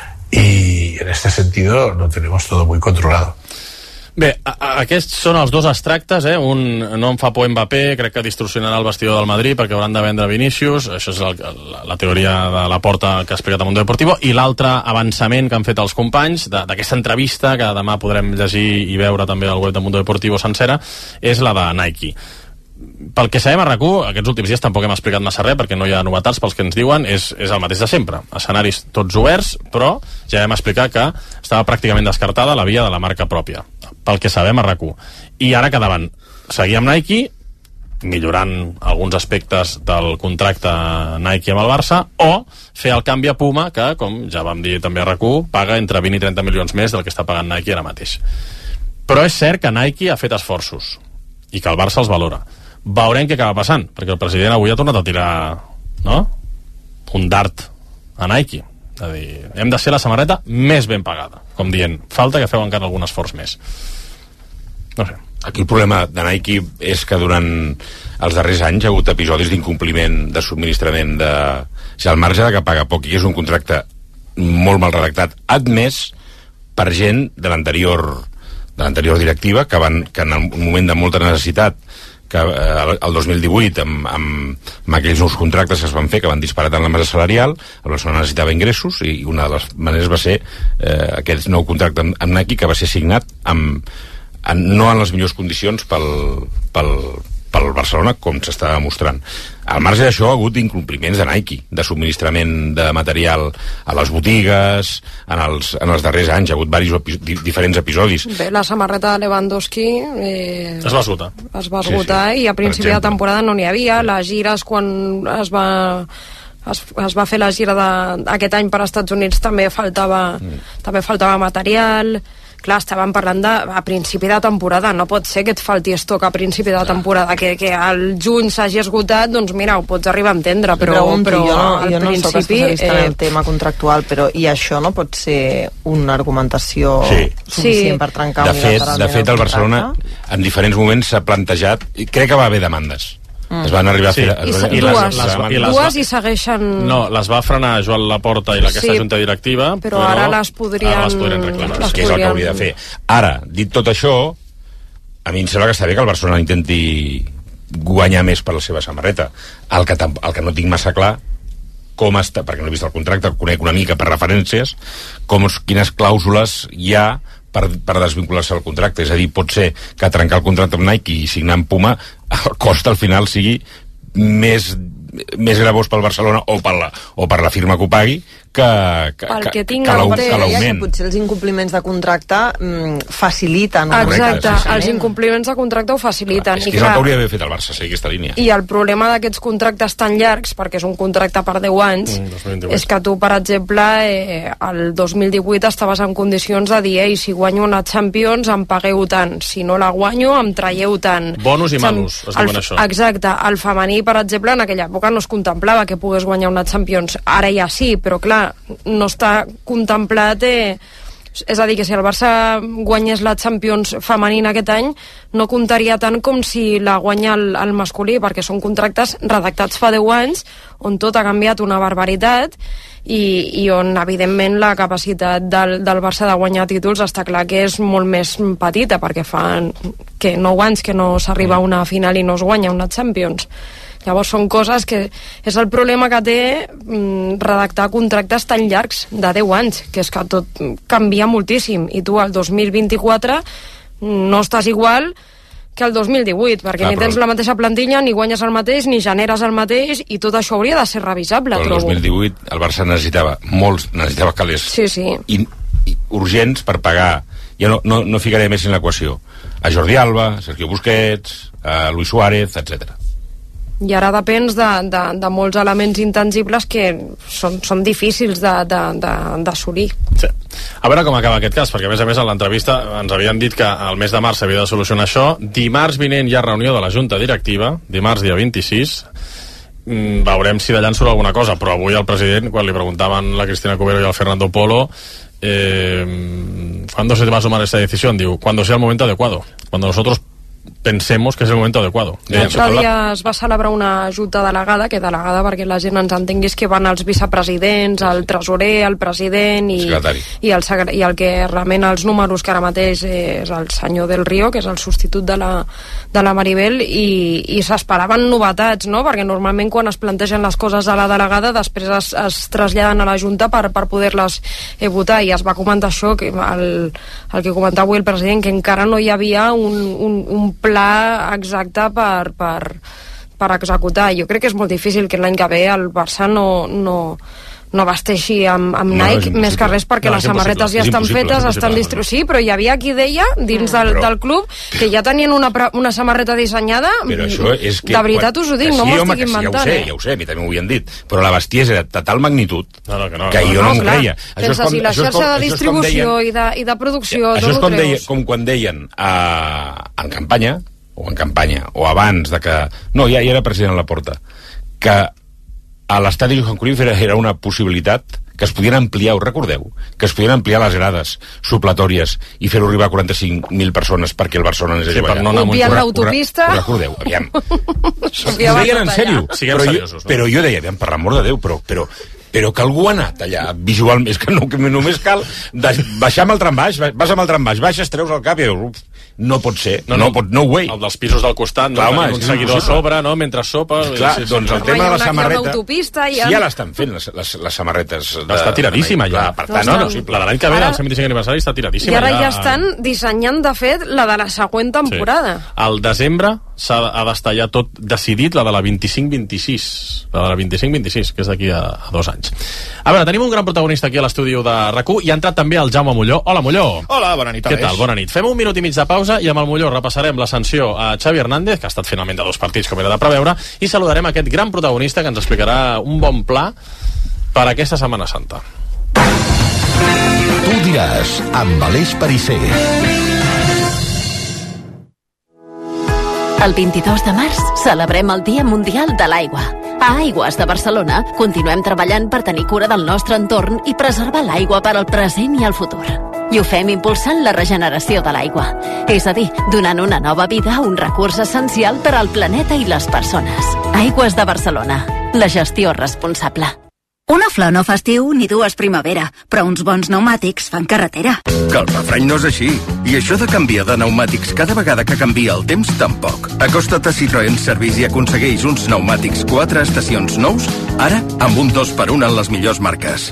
Y en este sentido lo tenemos todo muy controlado. Bé, aquests són els dos extractes, un no em fa por Mbappé, crec que distorsionarà el vestidor del Madrid perquè hauran de vendre Vinícius, això és la teoria de Laporta que ha explicat a Mundo Deportivo, i l'altre avançament que han fet els companys d'aquesta entrevista, que demà podrem llegir i veure també al web de Mundo Deportivo sencera, és la de Nike. Pel que sabem a RAC1, aquests últims dies tampoc hem explicat massa res perquè no hi ha novetats pels que ens diuen, és el mateix de sempre, escenaris tots oberts, però ja vam explicar que estava pràcticament descartada la via de la marca pròpia, pel que sabem a RAC1. I ara quedaven seguir amb Nike, millorant alguns aspectes del contracte Nike amb el Barça, o fer el canvi a Puma, que, com ja vam dir també a RAC1, paga entre 20 i 30 milions més del que està pagant Nike ara mateix. Però és cert que Nike ha fet esforços i que el Barça els valora. Veurem què acaba passant, perquè el president avui ha tornat a tirar, no?, un dart a Nike. És a dir, hem de ser la samarreta més ben pagada, com dient, falta que feu encara algun esforç més. No sé. Aquí el problema de Nike és que durant els darrers anys ha hagut episodis d'incompliment de subministrament de... O sigui, al marge de que paga poc, i és un contracte molt mal redactat, admès per gent de l'anterior directiva, que en un moment de molta necessitat, que el 2018 amb aquells nous contractes que es van fer, que van disparar tant la massa salarial, el Barcelona necessitava ingressos, i una de les maneres va ser aquest nou contracte amb Nike, que va ser signat no en les millors condicions pel Barcelona, com s'està demostrant. Al marge d'això, ha hagut incompliments de Nike, de subministrament de material a les botigues, en els darrers anys. Ha hagut diferents episodis. Bé, la samarreta de Lewandowski es va esgotar. Sí, i a principi de temporada no n'hi havia. Les gires, quan es es va fer la gira aquest any per als Estats Units, també faltava material. Clar, estàvem parlant a principi de temporada, no pot ser que et falti estoc a principi de temporada, que al juny s'hagi esgotat, doncs mira, ho pots arribar a entendre, però jo no principi... soc especialista en el tema contractual, però i això no pot ser una argumentació suficient per trencar unilateralment de fet, el Barcelona en diferents moments s'ha plantejat, i crec que va haver demandes. Es van arribar a fer... Dues i segueixen... No, les va frenar Joan Laporta i aquesta junta directiva, però ara les podrien reclamar. Que és el que hauria de fer. Ara, dit tot això, a mi em sembla que està bé que el Barcelona intenti guanyar més per la seva samarreta. El que no tinc massa clar com està, perquè no he vist el contracte, el conec una mica per referències, quines clàusules hi ha per desvincular-se del contracte. És a dir, pot ser que trencar el contracte amb Nike i signar amb Puma el cost al final sigui més gravós pel Barcelona o per la firma que ho pagui que l'augment. Potser els incompliments de contracte faciliten. Exacte, els incompliments de contracte ho faciliten. És que és el que hauria d'haver fet el Barça, seguir aquesta línia. I el problema d'aquests contractes tan llargs, perquè és un contracte per 10 anys, és que tu, per exemple, el 2018 estaves en condicions de dir, si guanyo una Champions em pagueu tant, si no la guanyo em traieu tant. Bonus i malus, es diuen això. Exacte, el femení, per exemple, en aquella època no es contemplava que pogués guanyar una Champions, ara ja sí, però clar, no està contemplat, és a dir, que si el Barça guanyés la Champions femenina aquest any no comptaria tant com si la guanya el masculí, perquè són contractes redactats fa 10 anys on tot ha canviat una barbaritat i on evidentment la capacitat del Barça de guanyar títols està clar que és molt més petita, perquè fa 9 anys que no s'arriba a una final i no es guanya una Champions. Llavors són coses que és el problema que té redactar contractes tan llargs de 10 anys, que és que tot canvia moltíssim i tu al 2024 no estàs igual que el 2018, perquè ni tens la mateixa plantilla, ni guanyes el mateix, ni generes el mateix, i tot això hauria de ser revisable, però el 2018 el Barça necessitava calés urgents per pagar, ja no ficaré més en l'equació, a Jordi Alba, a Sergio Busquets, a Luis Suárez, etc. I ara depens de molts elements intangibles que són difícils d'assolir. Sí. A veure com acaba aquest cas, perquè a més en l'entrevista ens havien dit que al mes de març s'havia de solucionar això. Dimarts vinent hi ha reunió de la Junta Directiva, dimarts dia 26, veurem si d'allà en surt alguna cosa, però avui el president, quan li preguntaven la Cristina Cubero i el Fernando Polo ¿cuándo se va a tomar esta decisión? Diu, cuando sea el momento adecuado, cuando nosotros pensemos que és el moment adequado. L'altre dia es va celebrar una junta delegada, perquè la gent ens entengués, que van els vicepresidents, el tresorer, el president i el que remena els números, que ara mateix és el senyor Del Río, que és el substitut de la Maribel, i s'esperaven novetats, no? Perquè normalment quan es plantegen les coses a la delegada després es traslladen a la junta per poder-les votar, i es va comentar això, que el que comentava avui el president, que encara no hi havia un pla exacte per executar. Jo crec que és molt difícil que l'any que ve el Barça no vesteixi amb Nike, més que res perquè les samarretes ja estan fetes, estan distribuïdes. Sí, però hi havia qui deia dins del club que ja tenien una samarreta dissenyada. Però això és que, de veritat us ho dic, no m'ho estic inventant. Ja ho sé, a mi també m'ho havien dit, però la bestiesa era de tal magnitud que jo no m'ho creia. Pensa, si la xarxa de distribució i de producció... Això és com quan deien en campanya, o abans de que... No, ja era president a Laporta, que a l'estadi Johan Cruyff era una possibilitat que es podien ampliar, ho recordeu? Que es podien ampliar les grades supletòries i fer-ho arribar a 45.000 persones perquè el Barcelona anés a jugar allà. Obviant l'autopista... Ho recordeu, aviam. Ho deien en sèrio. Però jo deia, aviam, per l'amor de Déu, però que algú ha anat allà visualment, és que només cal baixar amb el trambaix, vas amb el trambaix, baixes, treus el cap i dius, no pot ser, no way. El dels pisos del costat, no? Un seguidor a sobre, no? Mentre sopa... Clar, doncs el tema de la samarreta... Si ja l'estan fent, les samarretes... Està tiradíssima, ja. Per tant, la de l'any que ve, el 125 aniversari, està tiradíssima. I ara ja estan dissenyant, de fet, la de la següent temporada. Al desembre ha d'estar ja tot decidit, la de la 25-26. La de la 25-26, que és d'aquí a 2 anys. A veure, tenim un gran protagonista aquí a l'estudi de RAC1 i ha entrat també el Jaume Molló. Hola, Molló. Hola, bona nit. Què tal? Bona nit. Fem un minut i mig de pausa i amb el Molló repassarem la sanció a Xavi Hernández, que ha estat finalment de 2 partits, com era de preveure, i saludarem aquest gran protagonista que ens explicarà un bon pla per aquesta Setmana Santa. Tu diràs, amb Aleix Perisser. El 22 de març celebrem el Dia Mundial de l'Aigua. A Aigües de Barcelona continuem treballant per tenir cura del nostre entorn i preservar l'aigua per al present i el futur. I ho fem impulsant la regeneració de l'aigua. És a dir, donant una nova vida a un recurs essencial per al planeta i les persones. Aigües de Barcelona. La gestió responsable. Una flor no fa estiu ni dues primavera, però uns bons pneumàtics fan carretera. Que el refrany no és així. I això de canviar de pneumàtics cada vegada que canvia el temps, tampoc. Acosta't a Citroën Service i aconsegueix uns pneumàtics 4 estacions nous, ara amb un 2x1 en les millors marques.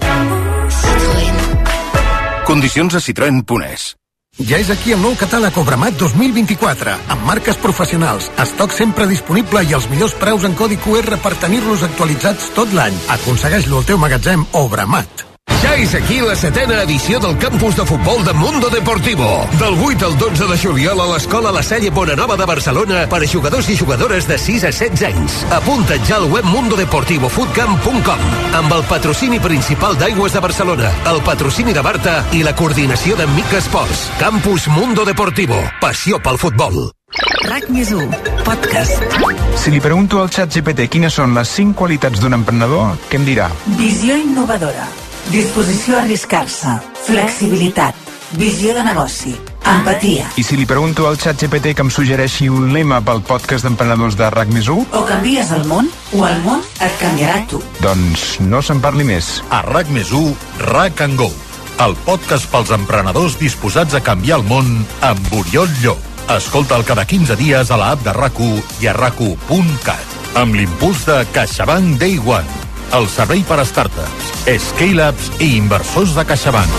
Condicions a Citroën.es. Ja és aquí el nou catàleg Obramat 2024, amb marques professionals, estoc sempre disponible i els millors preus en codi QR per tenir-los actualitzats tot l'any. Aconsegueix-lo al teu magatzem Obramat. Ja és aquí la 7ª edició del campus de futbol de Mundo Deportivo. Del 8 al 12 de juliol a l'escola La Salle Bonanova de Barcelona per a jugadors i jugadores de 6 a 16 anys. Apunta't ja al web mundodeportivofootcamp.com amb el patrocini principal d'Aigües de Barcelona, el patrocini de Barta i la coordinació de Mica Esports. Campus Mundo Deportivo. Passió pel futbol. RAC+1, podcast. Si li pregunto al ChatGPT quines són les 5 qualitats d'un emprenedor, què em dirà? Visió innovadora, disposició a arriscar-se, flexibilitat, visió de negoci, empatia. I si li pregunto al ChatGPT que em suggereixi un lema pel podcast d'emprenedors de RAC+1? O canvies el món, o el món et canviarà tu. Doncs no se'n parli més. A RAC+1, RAC & Go, el podcast pels emprenedors disposats a canviar el món amb Oriol Llop. Escolta'l cada 15 dies a l'app de RAC1 i a RAC1.cat. Amb l'impuls de CaixaBank Day One, el servei per a startups, scale-ups i inversors de CaixaBank.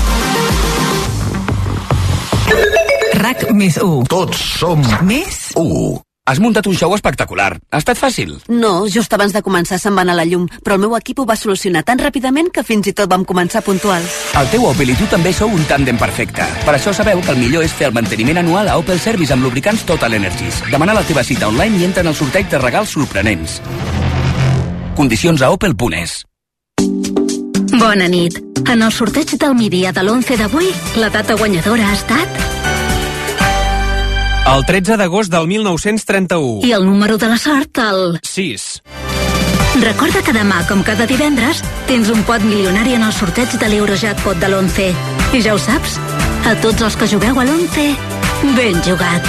RAC+1. Tots som més 1. Has muntat un show espectacular. Ha estat fàcil? No, just abans de començar se'n va anar la llum, però el meu equip ho va solucionar tan ràpidament que fins i tot vam començar puntuals. El teu Opel i tu també sou un tàndem perfecte. Per això sabeu que el millor és fer el manteniment anual a Opel Service amb lubricants Total Energies. Demana la teva cita online i entra en el sorteig de regals sorprenents. Condicions a opel.es. Bona nit. En el sorteig del migdia de l'11 d'avui, la data guanyadora ha estat... El 13 d'agost del 1931. I el número de la sort, el... 6. Recorda que demà, com cada divendres, tens un pot milionari en el sorteig de l'Eurojackpot de l'11. I ja ho saps, a tots els que jugueu a l'11, ben jugat.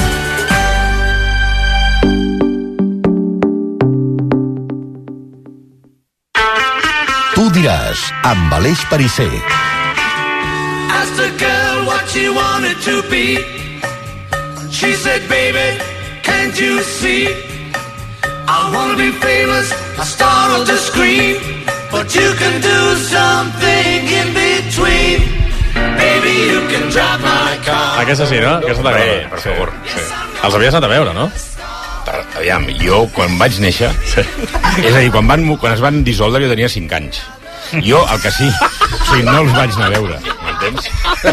Tu diràs, amb Aleix Perisser. Asked a girl what she wanted to be. She said, baby, can't you see? I wanna be famous, a star on the screen, but you can do something in between. Baby, you can drive my car. Aquesta sí, no? Aquesta t'agrada. Per favor. Sí. Els havies anat a veure, no? Aviam, jo quan vaig néixer, és a dir, quan es van dissoldre jo tenia 5 anys. Jo, el que sí, o sigui, no els vaig anar a veure, m'entens?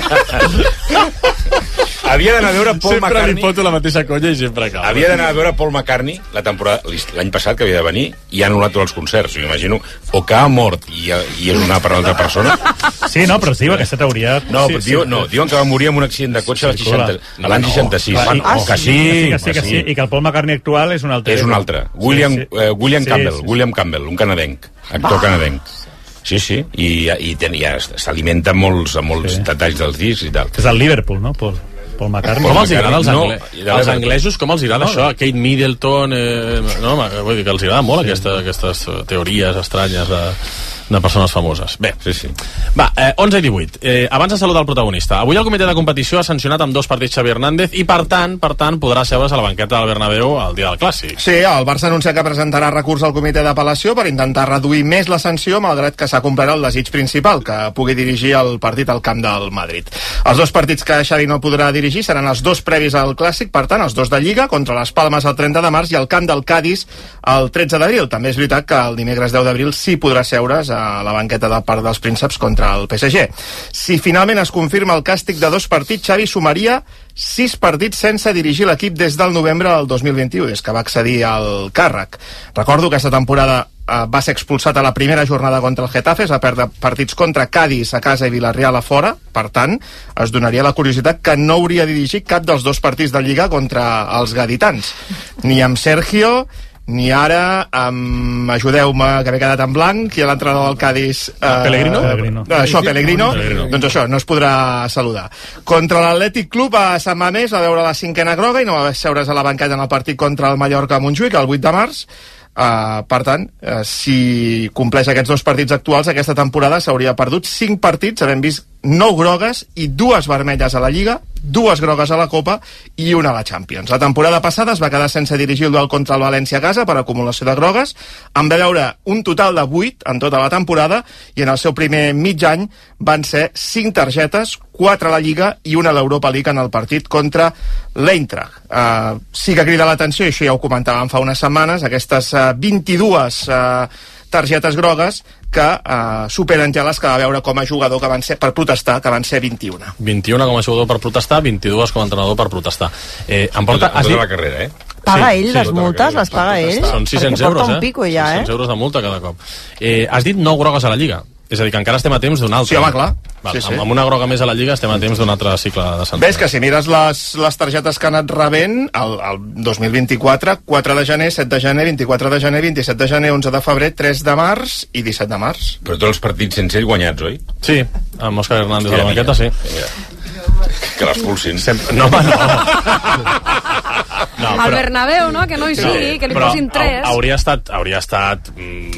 Havia d'anar a veure Paul McCartney. Sempre li foto la mateixa colla i sempre acaba. Havia d'anar a veure Paul McCartney l'any passat, que havia de venir, i ha anul·lat tots els concerts. Jo imagino, o que ha mort i és una per l'altra persona. Sí, no, però sí, aquesta teoria... No, diuen que va morir en un accident de cotxe a l'any 66. Que sí. I que el Paul McCartney actual és un altre. És un altre. William Campbell, un canadenc, actor canadenc. Sí, i s'alimenta amb molts detalls dels discs i tal. És el Liverpool, no? Paul McCartney. Com els agrada als anglesos, com els agrada això? Kate Middleton, vull dir que els agrada molt aquestes teories estranyes de persones famoses. Bé, sí. Va, 11 i 18. Abans de saludar el protagonista, avui el comitè de competició ha sancionat amb 2 partits Xavi Hernández i, per tant, podrà seure's a la banqueta del Bernabéu el dia del Clàssic. Sí, el Barça anuncia que presentarà recurs al comitè d'apel·lació per intentar reduir més la sanció, malgrat que s'ha complert el desig principal, que pugui dirigir el partit al camp del Madrid. Els 2 partits que Xavi no podrà dirigir seran els 2 previs al Clàssic, per tant, els 2 de Lliga, contra les Palmes el 30 de març i al camp del Cádiz el 13 d'abril. També és veritat que el dimecres 10 d'abril sí podrà seure's a la banqueta del Parc dels Prínceps contra el PSG. Si finalment es confirma el càstig de 2 partits, Xavi sumaria 6 partits sense dirigir l'equip des del novembre del 2021, des que va accedir al càrrec. Recordo que aquesta temporada va ser expulsat a la primera jornada contra el Getafe, es va perdre partits contra Cádiz a casa i Villarreal a fora, per tant, es donaria la curiositat que no hauria dirigit cap dels 2 partits de Lliga contra els gaditans. Ni amb Sergio, ni ara amb, ajudeu-me, que m'he quedat en blanc, i a l'entrenador del Cádiz... Pellegrino? Pellegrino. Doncs això, no es podrà saludar. Contra l'Atlètic Club a Sant Mamés va veure la 5ª groga i no va seure's a la banqueta en el partit contra el Mallorca a Montjuïc el 8 de març. Per tant, si compleix aquests 2 partits actuals, aquesta temporada s'hauria perdut 5 partits, havent vist 9 grogues i 2 vermelles a la Lliga, 2 grogues a la Copa i 1 a la Champions. La temporada passada es va quedar sense dirigir el duel contra el València a casa per acumulació de grogues, en va veure un total de 8 en tota la temporada i en el seu primer mig any van ser 5 targetes, 4 a la Lliga i 1 a l'Europa League en el partit contra l'Eintracht. Sí que crida l'atenció, i això ja ho comentàvem fa unes setmanes, aquestes 22 targetes grogues que superen ja les que va veure com a jugador que van ser per protestar, que van ser 21. 21 com a jugador per protestar, 22 com a entrenador per protestar. Em porta... Tota la carrera, Paga ell les multes? Les paga ell? Són 600 euros, un pico ja, 600 euros de multa cada cop. Has dit 9 grogues a la Lliga. És a dir, que encara estem a temps d'un altre. Sí, home, clar. Sí. Amb una groga més a la Lliga estem a temps d'un altre cicle de sanció. Ves que si mires les targetes que ha anat rebent, el 2024, 4 de gener, 7 de gener, 24 de gener, 27 de gener, 11 de febrer, 3 de març i 17 de març. Però tots els partits sense ell guanyats, oi? Sí, amb Òscar Hernández a la banqueta, sí. Que l'expulsin. No, home, no. Al Bernabéu, no? Que no hi sigui, que li posin 3. Hauria estat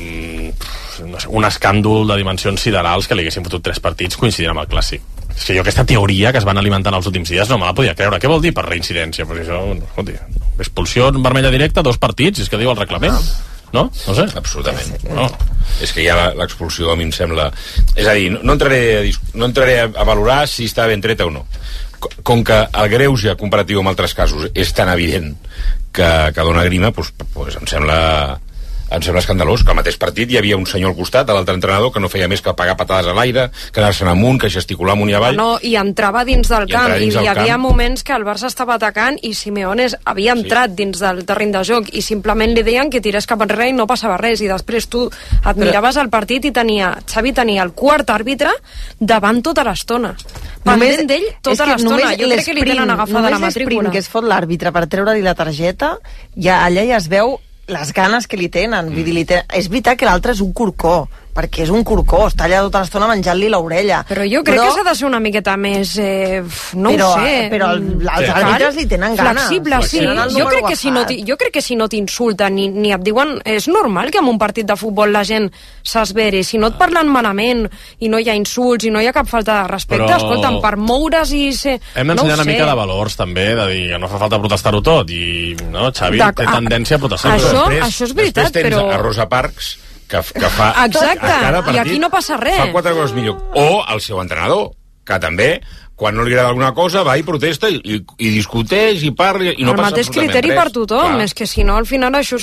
no sé, un escàndol de dimensions siderals que li haguessin fotut 3 partits coincidint amb el Clàssic. És que jo aquesta teoria que es van alimentant els últims dies no me la podia creure. Què vol dir per reincidència? Pues això, escolti, expulsió vermella directa, 2 partits, és que diu el reglament. No? No sé. Absolutament. No. És que ja l'expulsió a mi em sembla... És a dir, no entraré a valorar si està ben treta o no. Com que el greuge comparatiu amb altres casos és tan evident que dona grima, doncs em sembla escandalós que al mateix partit hi havia un senyor al costat de l'altre entrenador que no feia més que pegar patades a l'aire, quedar-se'n amunt, que gesticular amunt i avall. No, i entrava dins del camp, i hi havia moments que el Barça estava atacant i Simeone havia entrat dins del terreny de joc i simplement li deien que tirés cap enrere i no passava res, i després tu et miraves el partit i Xavi tenia el quart àrbitre davant tota l'estona, pendent d'ell tota l'estona. Jo crec que li tenen agafada la matrícula. Només l'esprint que es fot l'àrbitre per treure-li la targeta, allà ja es veu les ganes que li tenen. Vull dir, és veritat que l'altre és un corcó, perquè és un corcó, està allà tota l'estona menjant-li l'orella. Però jo crec que s'ha de ser una miqueta més... no ho sé. Però els àrbitres li tenen ganes. Flexible, sí. Jo crec que si no t'insulten ni et diuen... És normal que en un partit de futbol la gent s'esveri. Si no et parlen malament i no hi ha insults i no hi ha cap falta de respecte, escolta'm, per moure's i ser... Hem d'ensenyar una mica de valors, també, de dir que no fa falta protestar-ho tot. I Xavi té tendència a protestar. Això és veritat, però... Després tens a Rosa Parks, que fa... Exacte, i aquí no passa res. Fa 4 coses millor. O el seu entrenador, que també, quan no li agrada alguna cosa, va i protesta i discuteix i parla i no passa absolutament res. El mateix criteri per tothom, és que si no, al final això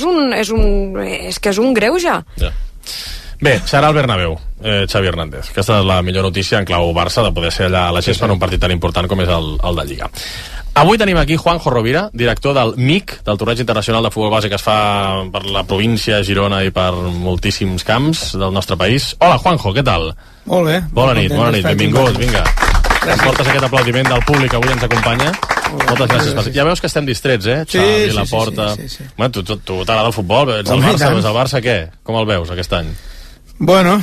és un greuge. Ja. Bé, serà el Bernabéu, Xavi Hernández. Aquesta és la millor notícia en clau Barça de poder ser allà a la gespa en un partit tan important com és el de Lliga. Avui tenim aquí Juanjo Rovira, director del MIC, del Torneig Internacional de Futbol Base que es fa per la província de Girona i per moltíssims camps del nostre país. Hola, Juanjo, què tal? Molt bé. Bona nit, benvingut, vinga. Em portes aquest aplaudiment del públic que avui ens acompanya. Moltes gràcies. Ja veus que estem distrets, Xavi, la Porta... Bueno, tu t'agrada el futbol, ets el Barça, el Barça què? Com el veus aquest any? Bueno,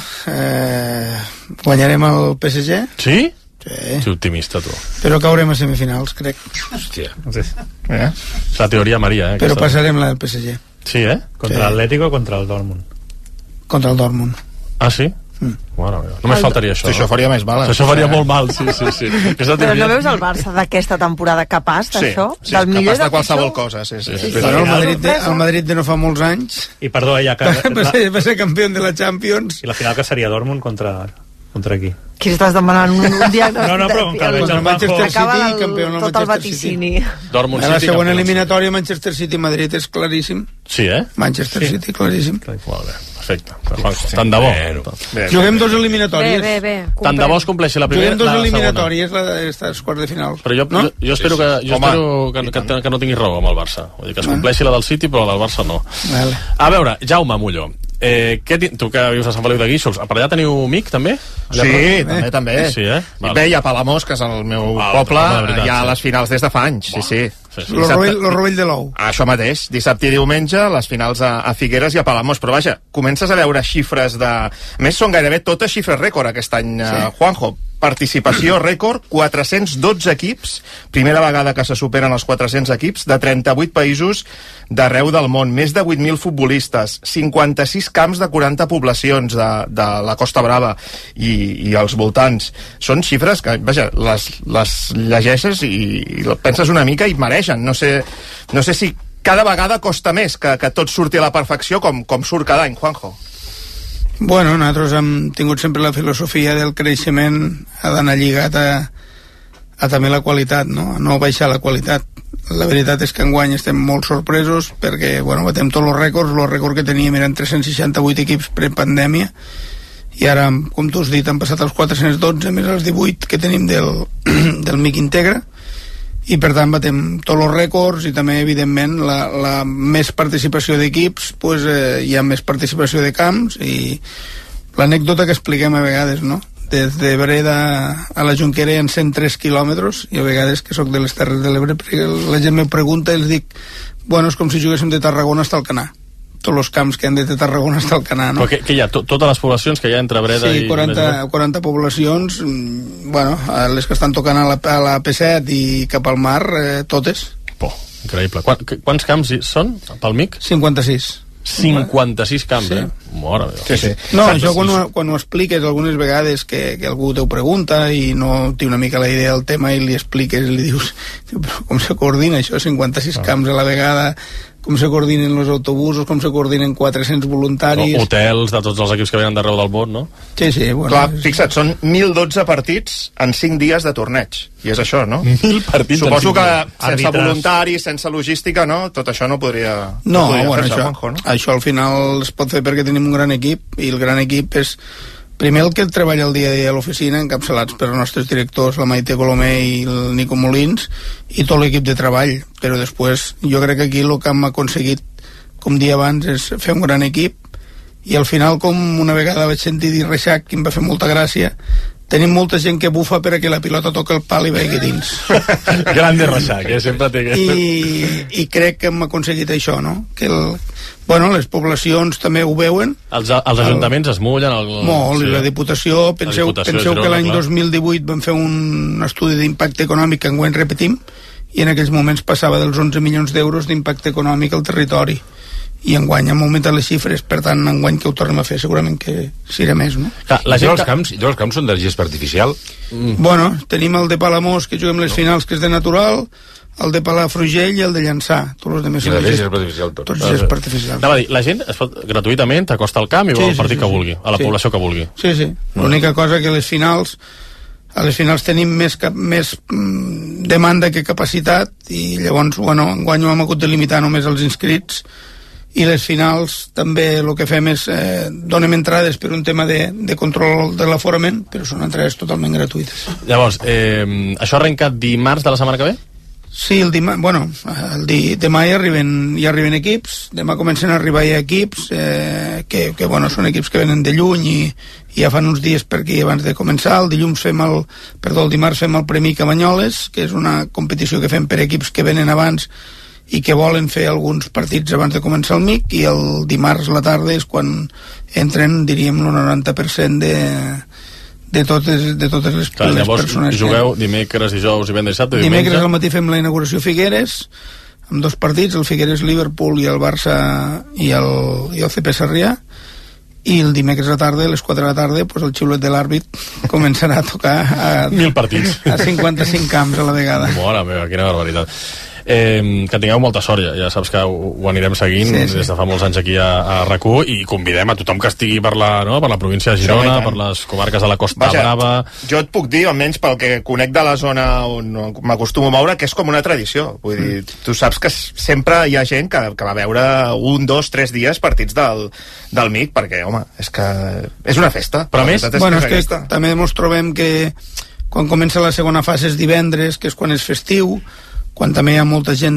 guanyarem el PSG. Sí? Sí. Ets optimista, tu. Però caurem a semifinals, crec. Hòstia. És la teoria Maria, Però passarem la del PSG. Sí, Contra l'Atlético o contra el Dortmund? Contra el Dortmund. Ah, sí? Només faltaria això. Això faria més mal. Això faria molt mal, sí. Però no veus el Barça d'aquesta temporada capaç d'això? Sí, capaç de qualsevol cosa. Sí. Però el Madrid de no fa molts anys... I perdó, ja que... va ser campió de la Champions. I la final que seria Dortmund contra qui? Qui estàs demanant un diagnòstic? No, però com que veig el Manchester City, campió del tot el Manchester vaticini. Dortmund la City, següent eliminatòria Manchester City-Madrid és claríssim. Sí, Manchester City, claríssim. Molt bé, perfecte. Tant de bo. Juguem dos eliminatòries. Bé. Tant de bo es compleixi la primera. Juguem dos eliminatòries, els quarts de final. Però jo espero que no tingui raó amb el Barça. Vull dir que es compleixi la del City, però la del Barça no. A veure, Jaume Molló, tu que vius a Sant Feliu de Guíxols, per allà teniu mic també? Sí, també. Sí, Bé, i a Palamós, que és el meu poble, hi ha les finals des de fa anys. Sí. Lo rovell de l'ou. Això mateix, dissabte i diumenge, les finals a Figueres i a Palamós. Però vaja, comences a veure xifres de... A més, són gairebé totes xifres rècord aquest any, Juanjo. Participació rècord, 412 equips, primera vegada que se superen els 400 equips, de 38 països d'arreu del món, més de 8.000 futbolistes, 56 camps de 40 poblacions de la Costa Brava i els voltants. Són xifres que, vaja, les llegeixes i penses una mica i mereixen. No sé si cada vegada costa més que tot surti a la perfecció com surt cada any, Juanjo. Bueno, nosaltres hem tingut sempre la filosofia del creixement ha d'anar lligat a també la qualitat, no? A no baixar la qualitat. La veritat és que enguany estem molt sorpresos perquè, batem tots els rècords que teníem eren 368 equips prepandèmia i ara, com tu has dit, han passat els 412 més els 18 que tenim del MIC Integra i per tant batem tots els rècords i també evidentment la més participació d'equips, hi ha més participació de camps i l'anècdota que expliquem a vegades, no? Des de Breda a la Jonquera hi ha 103 quilòmetres i a vegades que sóc de les Terres de l'Ebre perquè la gent me pregunta i els dic és com si juguéssim de Tarragona fins al Canà, tots els camps que han de Tarragona fins al Canà, no? Però que hi ha totes les poblacions que hi ha entre Breda i... Sí, 40 poblacions, les que estan tocant a la P7 i cap al mar, totes. Increïble. Quants camps són pel MIC? 56. 56 camps, sí. Mare meva. Sí. No, això quan ho expliques algunes vegades que algú t'ho pregunta i no té una mica la idea del tema i li expliques i li dius però com se coordina això, 56 camps a la vegada, com se coordinen els autobusos, com se coordinen 400 voluntaris... Hotels de tots els equips que venen d'arreu del món, no? Sí. Clar, fixa't, són 1.012 partits en 5 dies de torneig. I és això, no? 1.000 partits Suposo que sense voluntaris, sense logística, no? Tot això no podria... Això al final es pot fer perquè tenim un gran equip i el gran equip és... Primer el que treballa el dia a dia a l'oficina, encapçalats per els nostres directors, la Maite Colomer i el Nico Molins, i tot l'equip de treball. Però després, jo crec que aquí el que hem aconseguit, com dia abans, és fer un gran equip, i al final, com una vegada vaig sentir dir Reixac, que em va fer molta gràcia, tenim molta gent que bufa perquè la pilota toca el pal i vagi dins. Grande Reixac, sempre té... I crec que hem aconseguit això, no? Que les poblacions també ho veuen. Els ajuntaments es mullen... Molt, i la Diputació, penseu que l'any 2018 vam fer un estudi d'impacte econòmic que enguany repetim, i en aquells moments passava dels 11 milions d'euros d'impacte econòmic al territori. I enguany hem augmentat les xifres, per tant enguany que ho tornem a fer segurament que serà més, no? Els camps són de gest artificial? Tenim el de Palamós que juguem les finals, que és de natural, el de Palafrugell i el de Llançà, tots els demés són gest artificial. Anava a dir, la gent es pot gratuïtament acosta al camp i vol el partit que vulgui, a la població que vulgui. Sí. L'única cosa que a les finals tenim més demanda que capacitat i llavors, enguany ho hem hagut de limitar només els inscrits i les finals també el que fem és donem entrades per un tema de control de l'aforament, però són entrades totalment gratuïtes. Llavors, això arrenca dimarts de la setmana que ve? Sí, demà ja arriben equips, demà comencen a arribar ja equips que són equips que venen de lluny i ja fan uns dies per aquí abans de començar. El dimarts fem el Premi Cabanyoles, que és una competició que fem per equips que venen abans i que volen fer alguns partits abans de començar el MIC, i el dimarts a la tarda és quan entren, diríem, el 90% de totes les persones. Jugueu dimecres, dijous, divendres, dissabte, diumenge? Dimecres al matí fem la inauguració a Figueres, amb 2 partits, el Figueres-Liverpool i el Barça i el CP Sarrià, i el dimecres a tarda, a les 4 de la tarda, pues el xiulet de l'àrbit començarà a tocar a 1.000 partits. A 55 camps a la vegada. Mare meva, quina barbaritat. Que tingueu molta sort, ja saps que ho anirem seguint des de fa molts anys aquí a RAC1 i convidem a tothom que estigui per la província de Girona, per les comarques de la Costa Brava. Jo et puc dir, almenys pel que conec de la zona on m'acostumo a moure, que és com una tradició. Vull dir, tu saps que sempre hi ha gent que va veure 1, 2, 3 dies partits del MIC, perquè, home, és que és una festa. Però més, bueno, és que també ens trobem que quan comença la segona fase és divendres, que és quan és festiu, quan també hi ha molta gent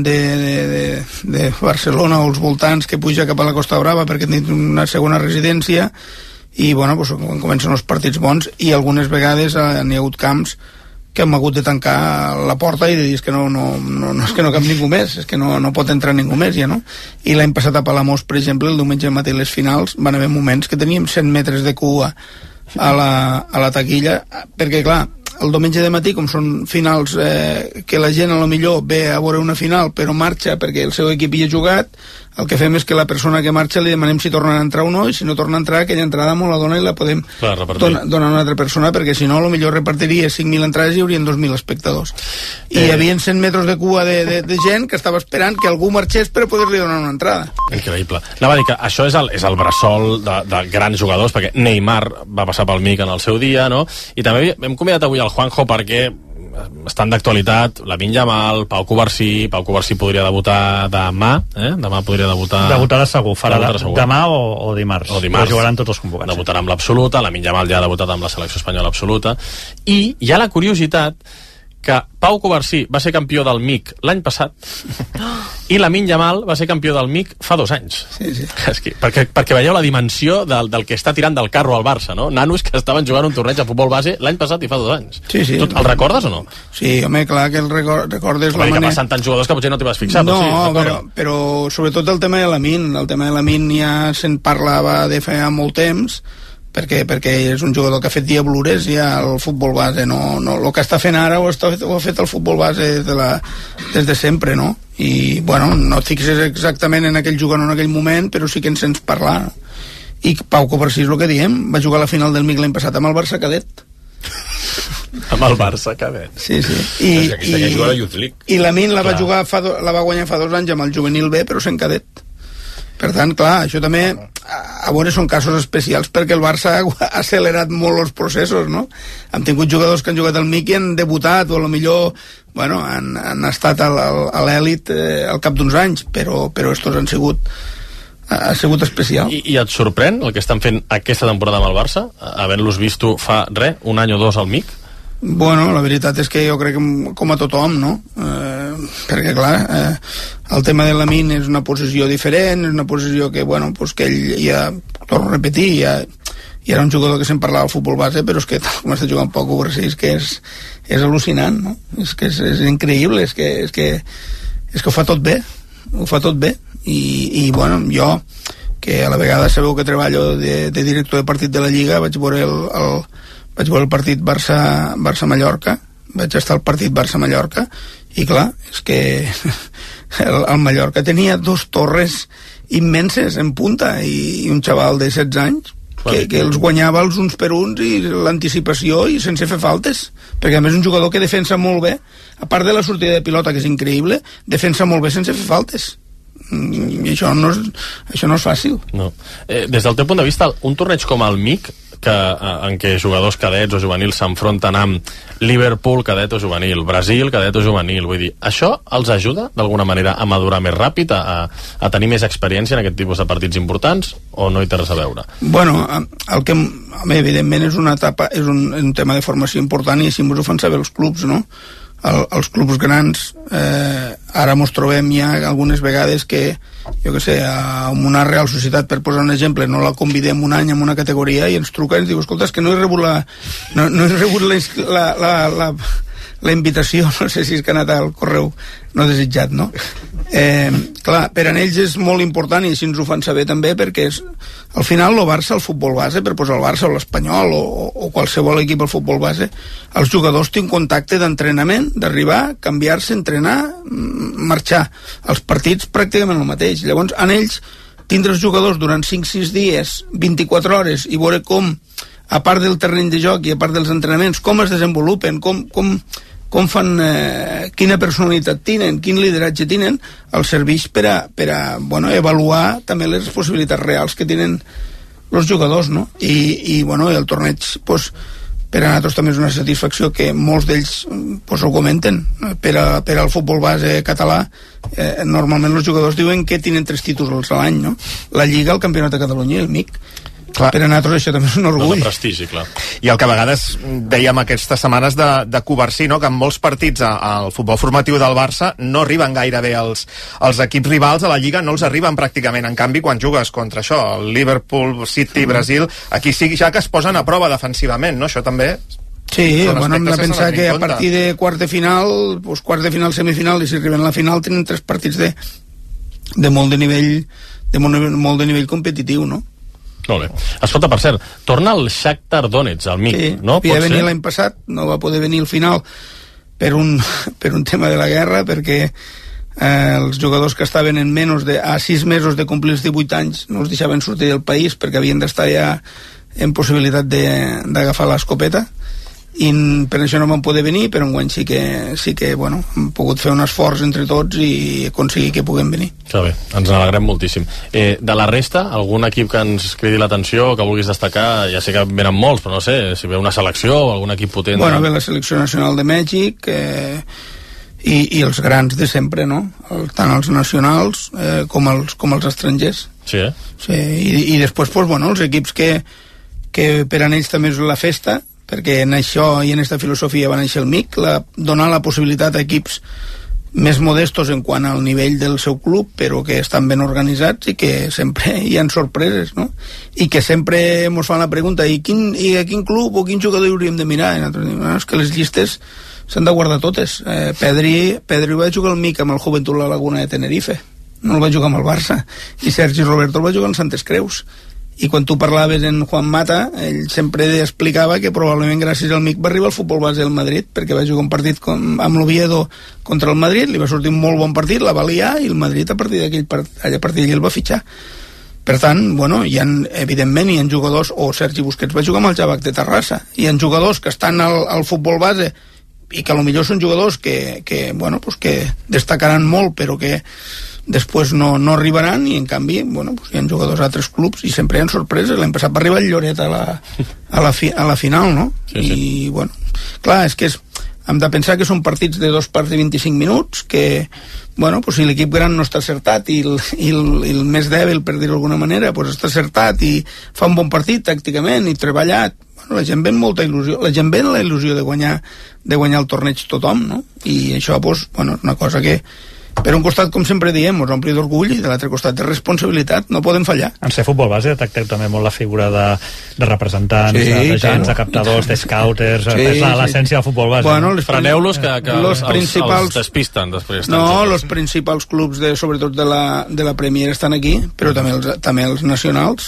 de Barcelona o els voltants que puja cap a la Costa Brava perquè tenen una segona residència i bueno, doncs, quan comencen els partits bons i algunes vegades n'hi ha hagut camps que hem hagut de tancar la porta i de dir que no és que no cap ningú més, és que no pot entrar ningú més ja, no? I l'any passat a Palamós, per exemple, el diumenge matí a les finals van haver moments que teníem 100 metres de cua a la taquilla, perquè clar, el diumenge de matí, com són finals que la gent a lo millor ve a veure una final però marxa perquè el seu equip hi ha jugat, el que fem és que la persona que marxa li demanem si torna a entrar o no, i si no torna a entrar, aquella entrada molt la dona i la podem donar a una altra persona, perquè si no a lo millor repartiria 5.000 entrades i hi haurien 2.000 espectadors. I hi havia 100 metres de cua de gent que estava esperant que algú marxés per poder-li donar una entrada. Increïble. Anava a dir que això és el bressol de grans jugadors, perquè Neymar va passar pel MIC en el seu dia, no? I també hem convidat avui el Juanjo perquè estan d'actualitat Lamine Yamal, Pau Cubarsí podria debutar demà, demà podria debutar... Debutarà segur, farà demà o dimarts. O dimarts. Jugaran tots els convocats. Debutarà amb l'absoluta, Lamine Yamal ja ha debutat amb la selecció espanyola absoluta, i hi ha la curiositat que Pau Cubarsí va ser campió del MIC l'any passat i Lamine Yamal va ser campió del MIC fa 2 anys. Sí. Perquè veieu la dimensió del que està tirant del carro al Barça, no? Nanos que estaven jugant un torneig de futbol base l'any passat i fa 2 anys. Sí. Tu el recordes o no? Sí, home, clar que el recordes la manera... Que passen tants jugadors que potser no t'hi vas fixar. No, però sobretot el tema de Lamine ja se'n parlava de fa molt temps, perquè és un jugador que ha fet diablures ja al futbol base, no el que està fent ara ho ha fet el futbol base des de sempre, no? I, bueno, no et fixes exactament en aquell jugador en aquell moment, però sí que ens sents parlar. I Pau Cubarsí és el que diem, va jugar a la final del MIC l'any passat amb el Barça cadet. Amb el Barça cadet. Sí. I Lamine la va guanyar fa 2 anys amb el juvenil B, però sent cadet. Per tant, clar, això també a veure són casos especials perquè el Barça ha accelerat molt els processos, no? Hem tingut jugadors que han jugat al MIC i han debutat o potser, bueno, han estat a l'èlit al cap d'uns anys, però estos ha sigut especial. I et sorprèn el que estan fent aquesta temporada amb el Barça, havent-los vist fa un any o 2 al MIC? Bueno, la veritat és que jo crec que com a tothom, no? Perquè clar, el tema de Lamine és una posició diferent, és una posició que, bueno, pues que ell ja, torno a repetir, ja era un jugador que se'n parlava al futbol base, però és que com està jugant poc Cubarsí és que és al·lucinant, no? És que és increïble, és que ho fa tot bé, i bueno, jo que a la vegada sabeu que treballo de director de partit de la Lliga, vaig veure el partit Barça-Mallorca, vaig estar al partit Barça-Mallorca, i clar, és que el Mallorca tenia 2 torres immenses en punta i un xaval de 16 anys que els guanyava els uns per uns i l'anticipació i sense fer faltes, perquè a més un jugador que defensa molt bé, a part de la sortida de pilota que és increïble, defensa molt bé sense fer faltes, i això no és fàcil. No. Des del teu punt de vista, un torneig com el MIC, en què jugadors cadets o juvenils s'enfronten amb Liverpool, cadet o juvenil, Brasil, cadet o juvenil, vull dir, això els ajuda d'alguna manera a madurar més ràpid, a tenir més experiència en aquest tipus de partits importants, o no hi té res a veure? Bueno, el que evidentment és una etapa, és un tema de formació important, i així ens ho fan saber els clubs, no? Els clubs grans ara mos trobem ja algunes vegades que, jo què sé, amb una Real Societat, per posar un exemple, no la convidem un any en una categoria i ens truca i ens diu, escolta, és que no he rebut la invitació, no sé si és que ha anat al correu no desitjat, no? Clar, per a ells és molt important i així ens ho fan saber també, perquè al final el Barça, el futbol base, per posar el Barça o l'Espanyol o qualsevol equip al futbol base, els jugadors tenen contacte d'entrenament, d'arribar, canviar-se, entrenar, marxar. Els partits pràcticament el mateix. Llavors, en ells tindre els jugadors durant 5-6 dies, 24 hores, i veure com, a part del terreny de joc i a part dels entrenaments, com es desenvolupen, com fan, quina personalitat tenen, quin lideratge tenen, els serveix per a avaluar també les possibilitats reals que tenen els jugadors, no? I el torneig, pues, per a nosaltres també és una satisfacció que molts d'ells ho comenten. Per al futbol base català, normalment els jugadors diuen que tenen 3 títols a l'any, no? La Lliga, el Campionat de Catalunya i el MIC. Clar. Per a nosaltres això també és un orgull. De prestigi, clar. I el que a vegades dèiem aquestes setmanes de Covarsí, no? Que en molts partits al futbol formatiu del Barça no arriben gaire bé els equips rivals a la Lliga, no els arriben pràcticament. En canvi, quan jugues contra això, el Liverpool, City, Brasil, aquí sí ja que es posen a prova defensivament, no? Això també... Sí, hem de pensar que a partir de quart de final, semifinal, i si arriben a la final tenen 3 partits de molt de nivell competitiu, no? Molt bé. Escolta, per cert, torna el Shakhtar Donetsk, al MIC, sí, no? Havia venir l'any passat, no va poder venir al final per un tema de la guerra, perquè els jugadors que estaven a 6 mesos de complir els 18 anys no els deixaven sortir del país perquè havien d'estar ja en possibilitat d'agafar l'escopeta, i per això no van poder venir, però enguany sí que hem pogut fer un esforç entre tots i aconseguir que puguem venir. Està bé, ens n'alegrem moltíssim. De la resta, algun equip que ens cridi l'atenció, que vulguis destacar? Ja sé que venen molts, però no sé, si ve una selecció o algun equip potent... Ve la selecció nacional de Mèxic i els grans de sempre, no? Tant els nacionals com els estrangers. Sí, Sí, i després, els equips que per a ells també és la festa, perquè en això i en aquesta filosofia va néixer el MIC, donar la possibilitat a equips més modestos en quant al nivell del seu club, però que estan ben organitzats i que sempre hi ha sorpreses, no? I que sempre ens fan la pregunta, i a quin club o quin jugador hauríem de mirar? I nosaltres diem, és que les llistes s'han de guardar totes. Pedri va jugar al MIC amb el Joventut La Laguna de Tenerife, no el va jugar amb el Barça, i Sergi Roberto el va jugar amb Santes Creus. I quan tu parlaves en Juan Mata, ell sempre explicava que probablement gràcies al MIC va arribar al futbol base del Madrid, perquè va jugar un partit amb l'Oviedo contra el Madrid, li va sortir un molt bon partit, la va liar, i el Madrid a partir d'aquell partit el va fitxar. Per tant, evidentment hi ha jugadors, o Sergi Busquets va jugar amb el Javac de Terrassa, hi ha jugadors que estan al futbol base i que potser són jugadors que destacaran molt, però que després no arribaran, i en canvi hi ha jugadors a altres clubs i sempre hi ha sorpreses. L'any passat va arribar el Lloret a la final, no? Sí. I clar, és que hem de pensar que són partits de 2 parts de 25 minuts, que si l'equip gran no està acertat i el més dèbil, per dir-ho d'alguna manera, està acertat i fa un bon partit tàcticament i treballat, la gent ve amb molta il·lusió, la gent ve amb la il·lusió de guanyar el torneig tothom, no? I això és una cosa que per un costat, com sempre diem, ens ompli d'orgull, i de l'altre costat de responsabilitat, no podem fallar. En ser futbol base detecteu també molt la figura de representants, de gens, de captadors, de scouters, és l'essència del futbol base. Freneu-los que els despisten després. No, els principals clubs, sobretot de la Premier, estan aquí, però també els nacionals,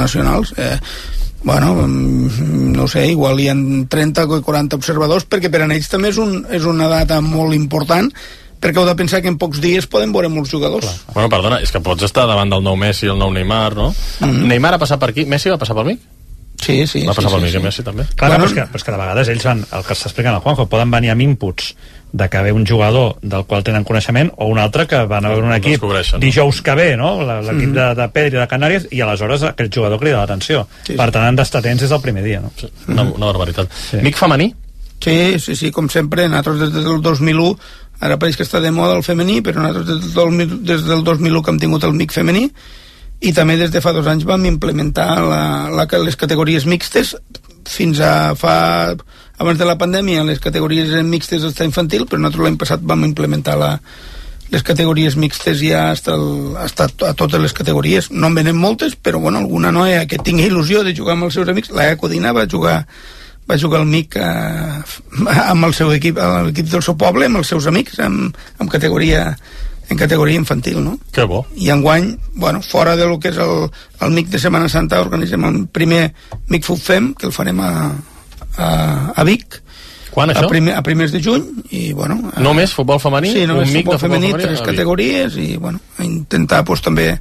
no sé, igual hi ha 30 o 40 observadors, perquè per a ells també és una data molt important, perquè heu de pensar que en pocs dies poden veure molts jugadors. Bueno, perdona, és que pots estar davant del nou Messi i el nou Neymar, no? Neymar ha passat per aquí, Messi va passar pel MIC? Sí. Va passar pel MIC, Messi també? Clar, però és que de vegades ells van, el que està explicant el Juanjo, poden venir amb inputs de que ve un jugador del qual tenen coneixement, o un altre que van a veure un equip dijous que ve, no? L'equip de Pedri de Canàries, i aleshores aquell jugador crida l'atenció. Per tant, han d'estar atents des del primer dia, no? Una barbaritat. MIC femení? Sí, com sempre, nosaltres des del 2001, ara pareix que està de moda el femení, però nosaltres des del 2001 que hem tingut el MIC femení, i també des de fa 2 anys vam implementar les categories mixtes. Fins a abans de la pandèmia les categories mixtes d'estat infantil, però nosaltres l'any passat vam implementar les categories mixtes ja a totes les categories. No en venen moltes, però alguna noia que tingui il·lusió de jugar amb els seus amics, la Codina va jugar al MIC amb el seu equip, l'equip del seu poble, amb els seus amics, en categoria infantil, no? Que bo. I enguany, fora de lo que és el MIC de Setmana Santa, organitzem el primer MIC FUTFEM, que el farem a Vic. Quan, això? A primers de juny, i només futbol femení? Sí, només futbol femení, 3 categories, i intentar també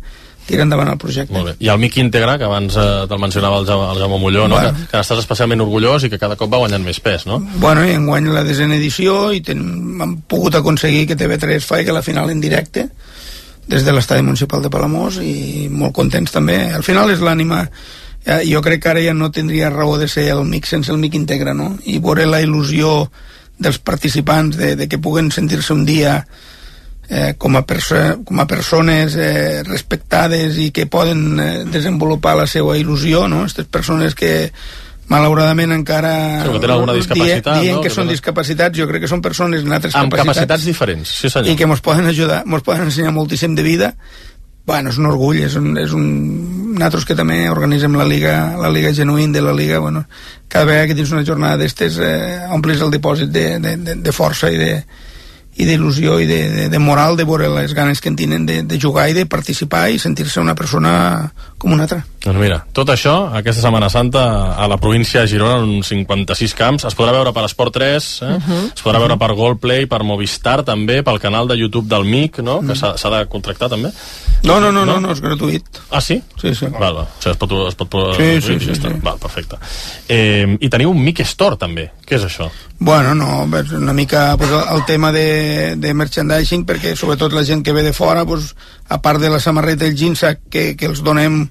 tirar endavant el projecte. Molt bé. I el MIC Integra, que abans te'l mencionava el Jaume Molló, no? Que n'estàs especialment orgullós i que cada cop va guanyant més pes, no? Bueno, i enguany la 10ª edició i hem pogut aconseguir que TV3 faci la final en directe des de l'estadi municipal de Palamós i molt contents també. Al final és l'ànima, jo crec que ara ja no tindria raó de ser el MIC sense el MIC Integra, no? I veure la il·lusió dels participants de que puguen sentir-se un dia com a persones respectades i que poden desenvolupar la seva il·lusió, no? Aquestes persones que malauradament encara dient que són discapacitats, jo crec que són persones amb altres capacitats diferents, sí senyor, i que ens poden ajudar, ens poden ensenyar moltíssim de vida. Bueno, és un orgull, nosaltres que també organitzem la Liga Genuïn de la Liga, bueno, cada vegada que tens una jornada d'estes omplis el dipòsit de força i d'il·lusió i de moral, de veure les ganes que en tenen de jugar i de participar i sentir-se una persona com una altra. Doncs mira, tot això, aquesta Setmana Santa a la província de Girona, en uns 56 camps, es podrà veure per Esport 3, es podrà veure per Golplay, per Movistar també, pel canal de YouTube del MIC, no? Que s'ha de contractar també. No, és gratuït. Ah, sí? Sí. Val. O sigui, es pot sí. Val, perfecte. I teniu un MIC Store també. Què és això? Bueno, no, és una mica el tema de merchandising, perquè sobretot la gent que ve de fora, a part de la samarreta i el jeans que els donem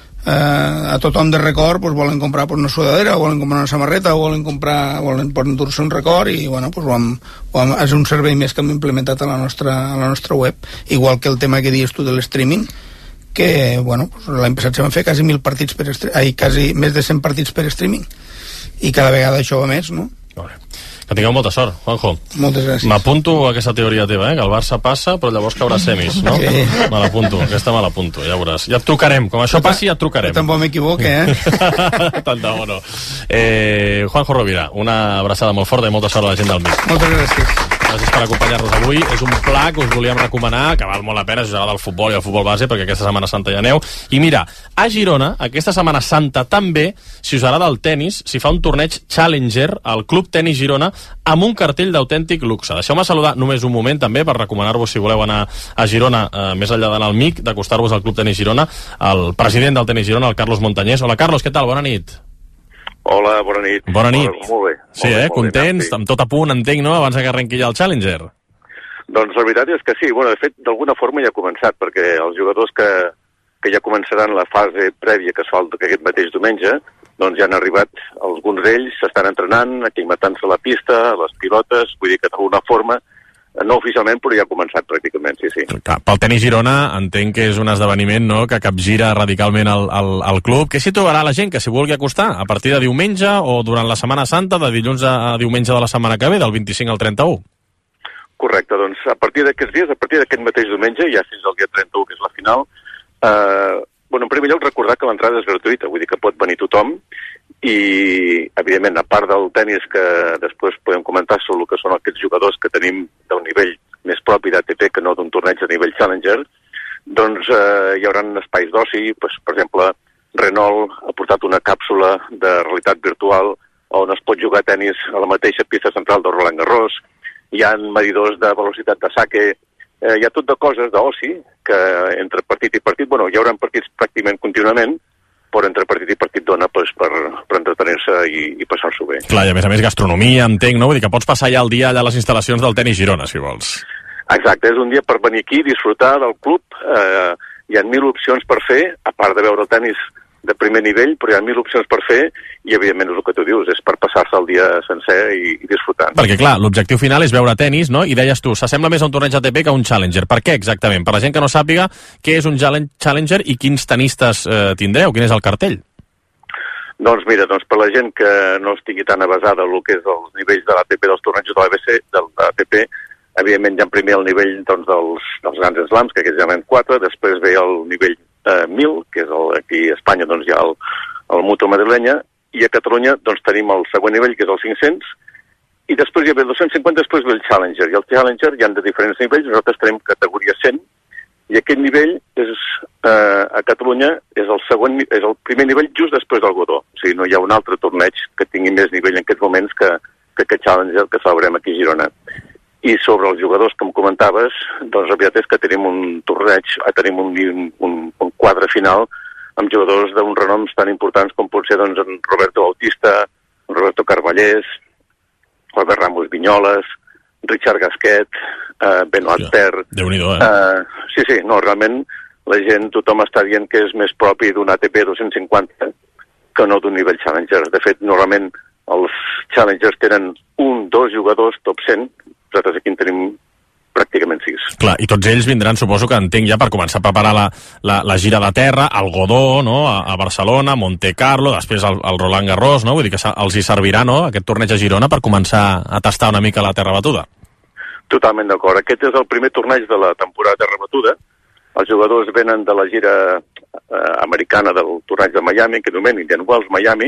a tothom de record, volen comprar una sudadera, o volen comprar una samarreta, o volen endur-se un record, i bueno, és un servei més que hem implementat a la nostra web, igual que el tema que dius tu de l'streaming, que bueno, l'any passat se van fer quasi 1.000 partits quasi més de 100 partits per streaming, i cada vegada això va més, no? Que tingueu molta sort, Juanjo. Moltes gràcies. M'apunto a aquesta teoria teva, que el Barça passa, però llavors caurà semis, no? Sí. Me l'apunto, ja veuràs. Ja et trucarem, com això passi ja et trucarem. Tampoc m'equivoque, Tant de bo no. Juanjo Rovira, una abraçada molt forta i molta sort a la gent del MIC. Moltes gràcies. Gràcies per acompanyar-nos avui. És un pla que us volíem recomanar, que val molt la pena si us agrada el futbol i el futbol base, perquè aquesta Setmana Santa ja aneu. I mira, a Girona, aquesta Setmana Santa també, si us agrada el tennis, s'hi fa un torneig Challenger al Club Tenis Girona amb un cartell d'autèntic luxe. Deixeu-me saludar només un moment també per recomanar-vos, si voleu anar a Girona, més enllà d'anar al MIC, d'acostar-vos al Club Tenis Girona, el president del Tenis Girona, el Carlos Montañés. Hola, Carlos, què tal? Bona nit. Hola, bona nit. Bona nit. Molt bé. Sí, contents, amb tot a punt, entenc, no?, abans que arrenqui ja el Challenger. Doncs la veritat és que sí. Bueno, de fet, d'alguna forma ja ha començat, perquè els jugadors que ja començaran la fase prèvia que es fa aquest mateix diumenge, doncs ja han arribat, alguns d'ells s'estan entrenant, aclimatant-se a la pista, a les pilotes, vull dir que d'alguna forma, no oficialment, però ja ha començat pràcticament, sí. Pel Tenis Girona entenc que és un esdeveniment, no?, que capgira radicalment el club. Què s'hi trobarà la gent que s'hi vulgui acostar a partir de diumenge o durant la Setmana Santa, de dilluns a diumenge de la setmana que ve, del 25 al 31? Correcte, doncs a partir d'aquests dies, a partir d'aquest mateix diumenge, ja fins al dia 31, que és la final, en primer lloc recordar que l'entrada és gratuïta, vull dir que pot venir tothom, i evidentment a part del tennis que després podem comentar sobre el que són aquests jugadors que tenim d'un nivell més propi d'ATP que no d'un torneig de nivell Challenger, doncs hi haurà espais d'oci, per exemple Renault ha portat una càpsula de realitat virtual on es pot jugar a tennis a la mateixa pista central de Roland Garros, hi ha medidors de velocitat de saque, hi ha tot de coses d'oci que entre partit i partit, hi haurà partits pràcticament contínuament, però entre partit i partit dona per entretenir-se i passar-s'ho bé. Clar, i a més gastronomia, entenc, no? Vull dir que pots passar ja el dia allà a les instal·lacions del Tenis Girona, si vols. Exacte, és un dia per venir aquí, disfrutar del club, hi ha 1.000 opcions per fer, a part de veure el tenis de primer nivell, però hi ha 1.000 opcions per fer i evidentment és el que tu dius, és per passar-se el dia sencer i disfrutar. Perquè clar, l'objectiu final és veure tenis, no? I deies tu, s'assembla més a un torneig ATP que a un Challenger. Per què exactament? Per la gent que no sàpiga què és un Challenger i quins tenistes tindreu, quin és el cartell? Doncs mira, per la gent que no estigui tan avasada el que és els nivells de l'ATP, dels tornejos de l'ABC, de l'ATP, evidentment hi ha primer el nivell dels grans slams, que aquests ja n'hi ha 4, després ve el nivell 1000, que és aquí a Espanya hi ha el Mutua madrilenya, i a Catalunya tenim el següent nivell, que és el 500, i després hi ha el 250, després ve el Challenger, i el Challenger hi ha de diferents nivells, nosaltres tenim categoria 100, i aquest nivell a Catalunya és el primer nivell just després del Godó, o sigui, no hi ha un altre torneig que tingui més nivell en aquests moments que aquest Challenger que celebrem aquí a Girona. I sobre els jugadors que em comentaves, doncs la veritat és que tenim un torneig, tenim un quadre final amb jugadors d'uns renoms tan importants com pot ser doncs, en Roberto Bautista, en Roberto Carballés, Albert Ramos Vinyoles, Richard Gasquet, Benoit Per... Déu-n'hi-do, Sí, no, realment la gent, tothom està dient que és més propi d'un ATP 250 que no d'un nivell Challenger. De fet, normalment els Challengers tenen 1-2 jugadors top 100, nosaltres aquí en tenim pràcticament 6. Clar, i tots ells vindran, suposo que entenc ja, per començar a preparar la gira de terra, al Godó, no?, a Barcelona, Monte Carlo, després el Roland Garros, no? Vull dir que els hi servirà, no?, aquest torneig a Girona per començar a tastar una mica la terra batuda. Totalment d'acord. Aquest és el primer torneig de la temporada terra batuda. Els jugadors venen de la gira americana del torneig de Miami, que anomena Indian Wells Miami,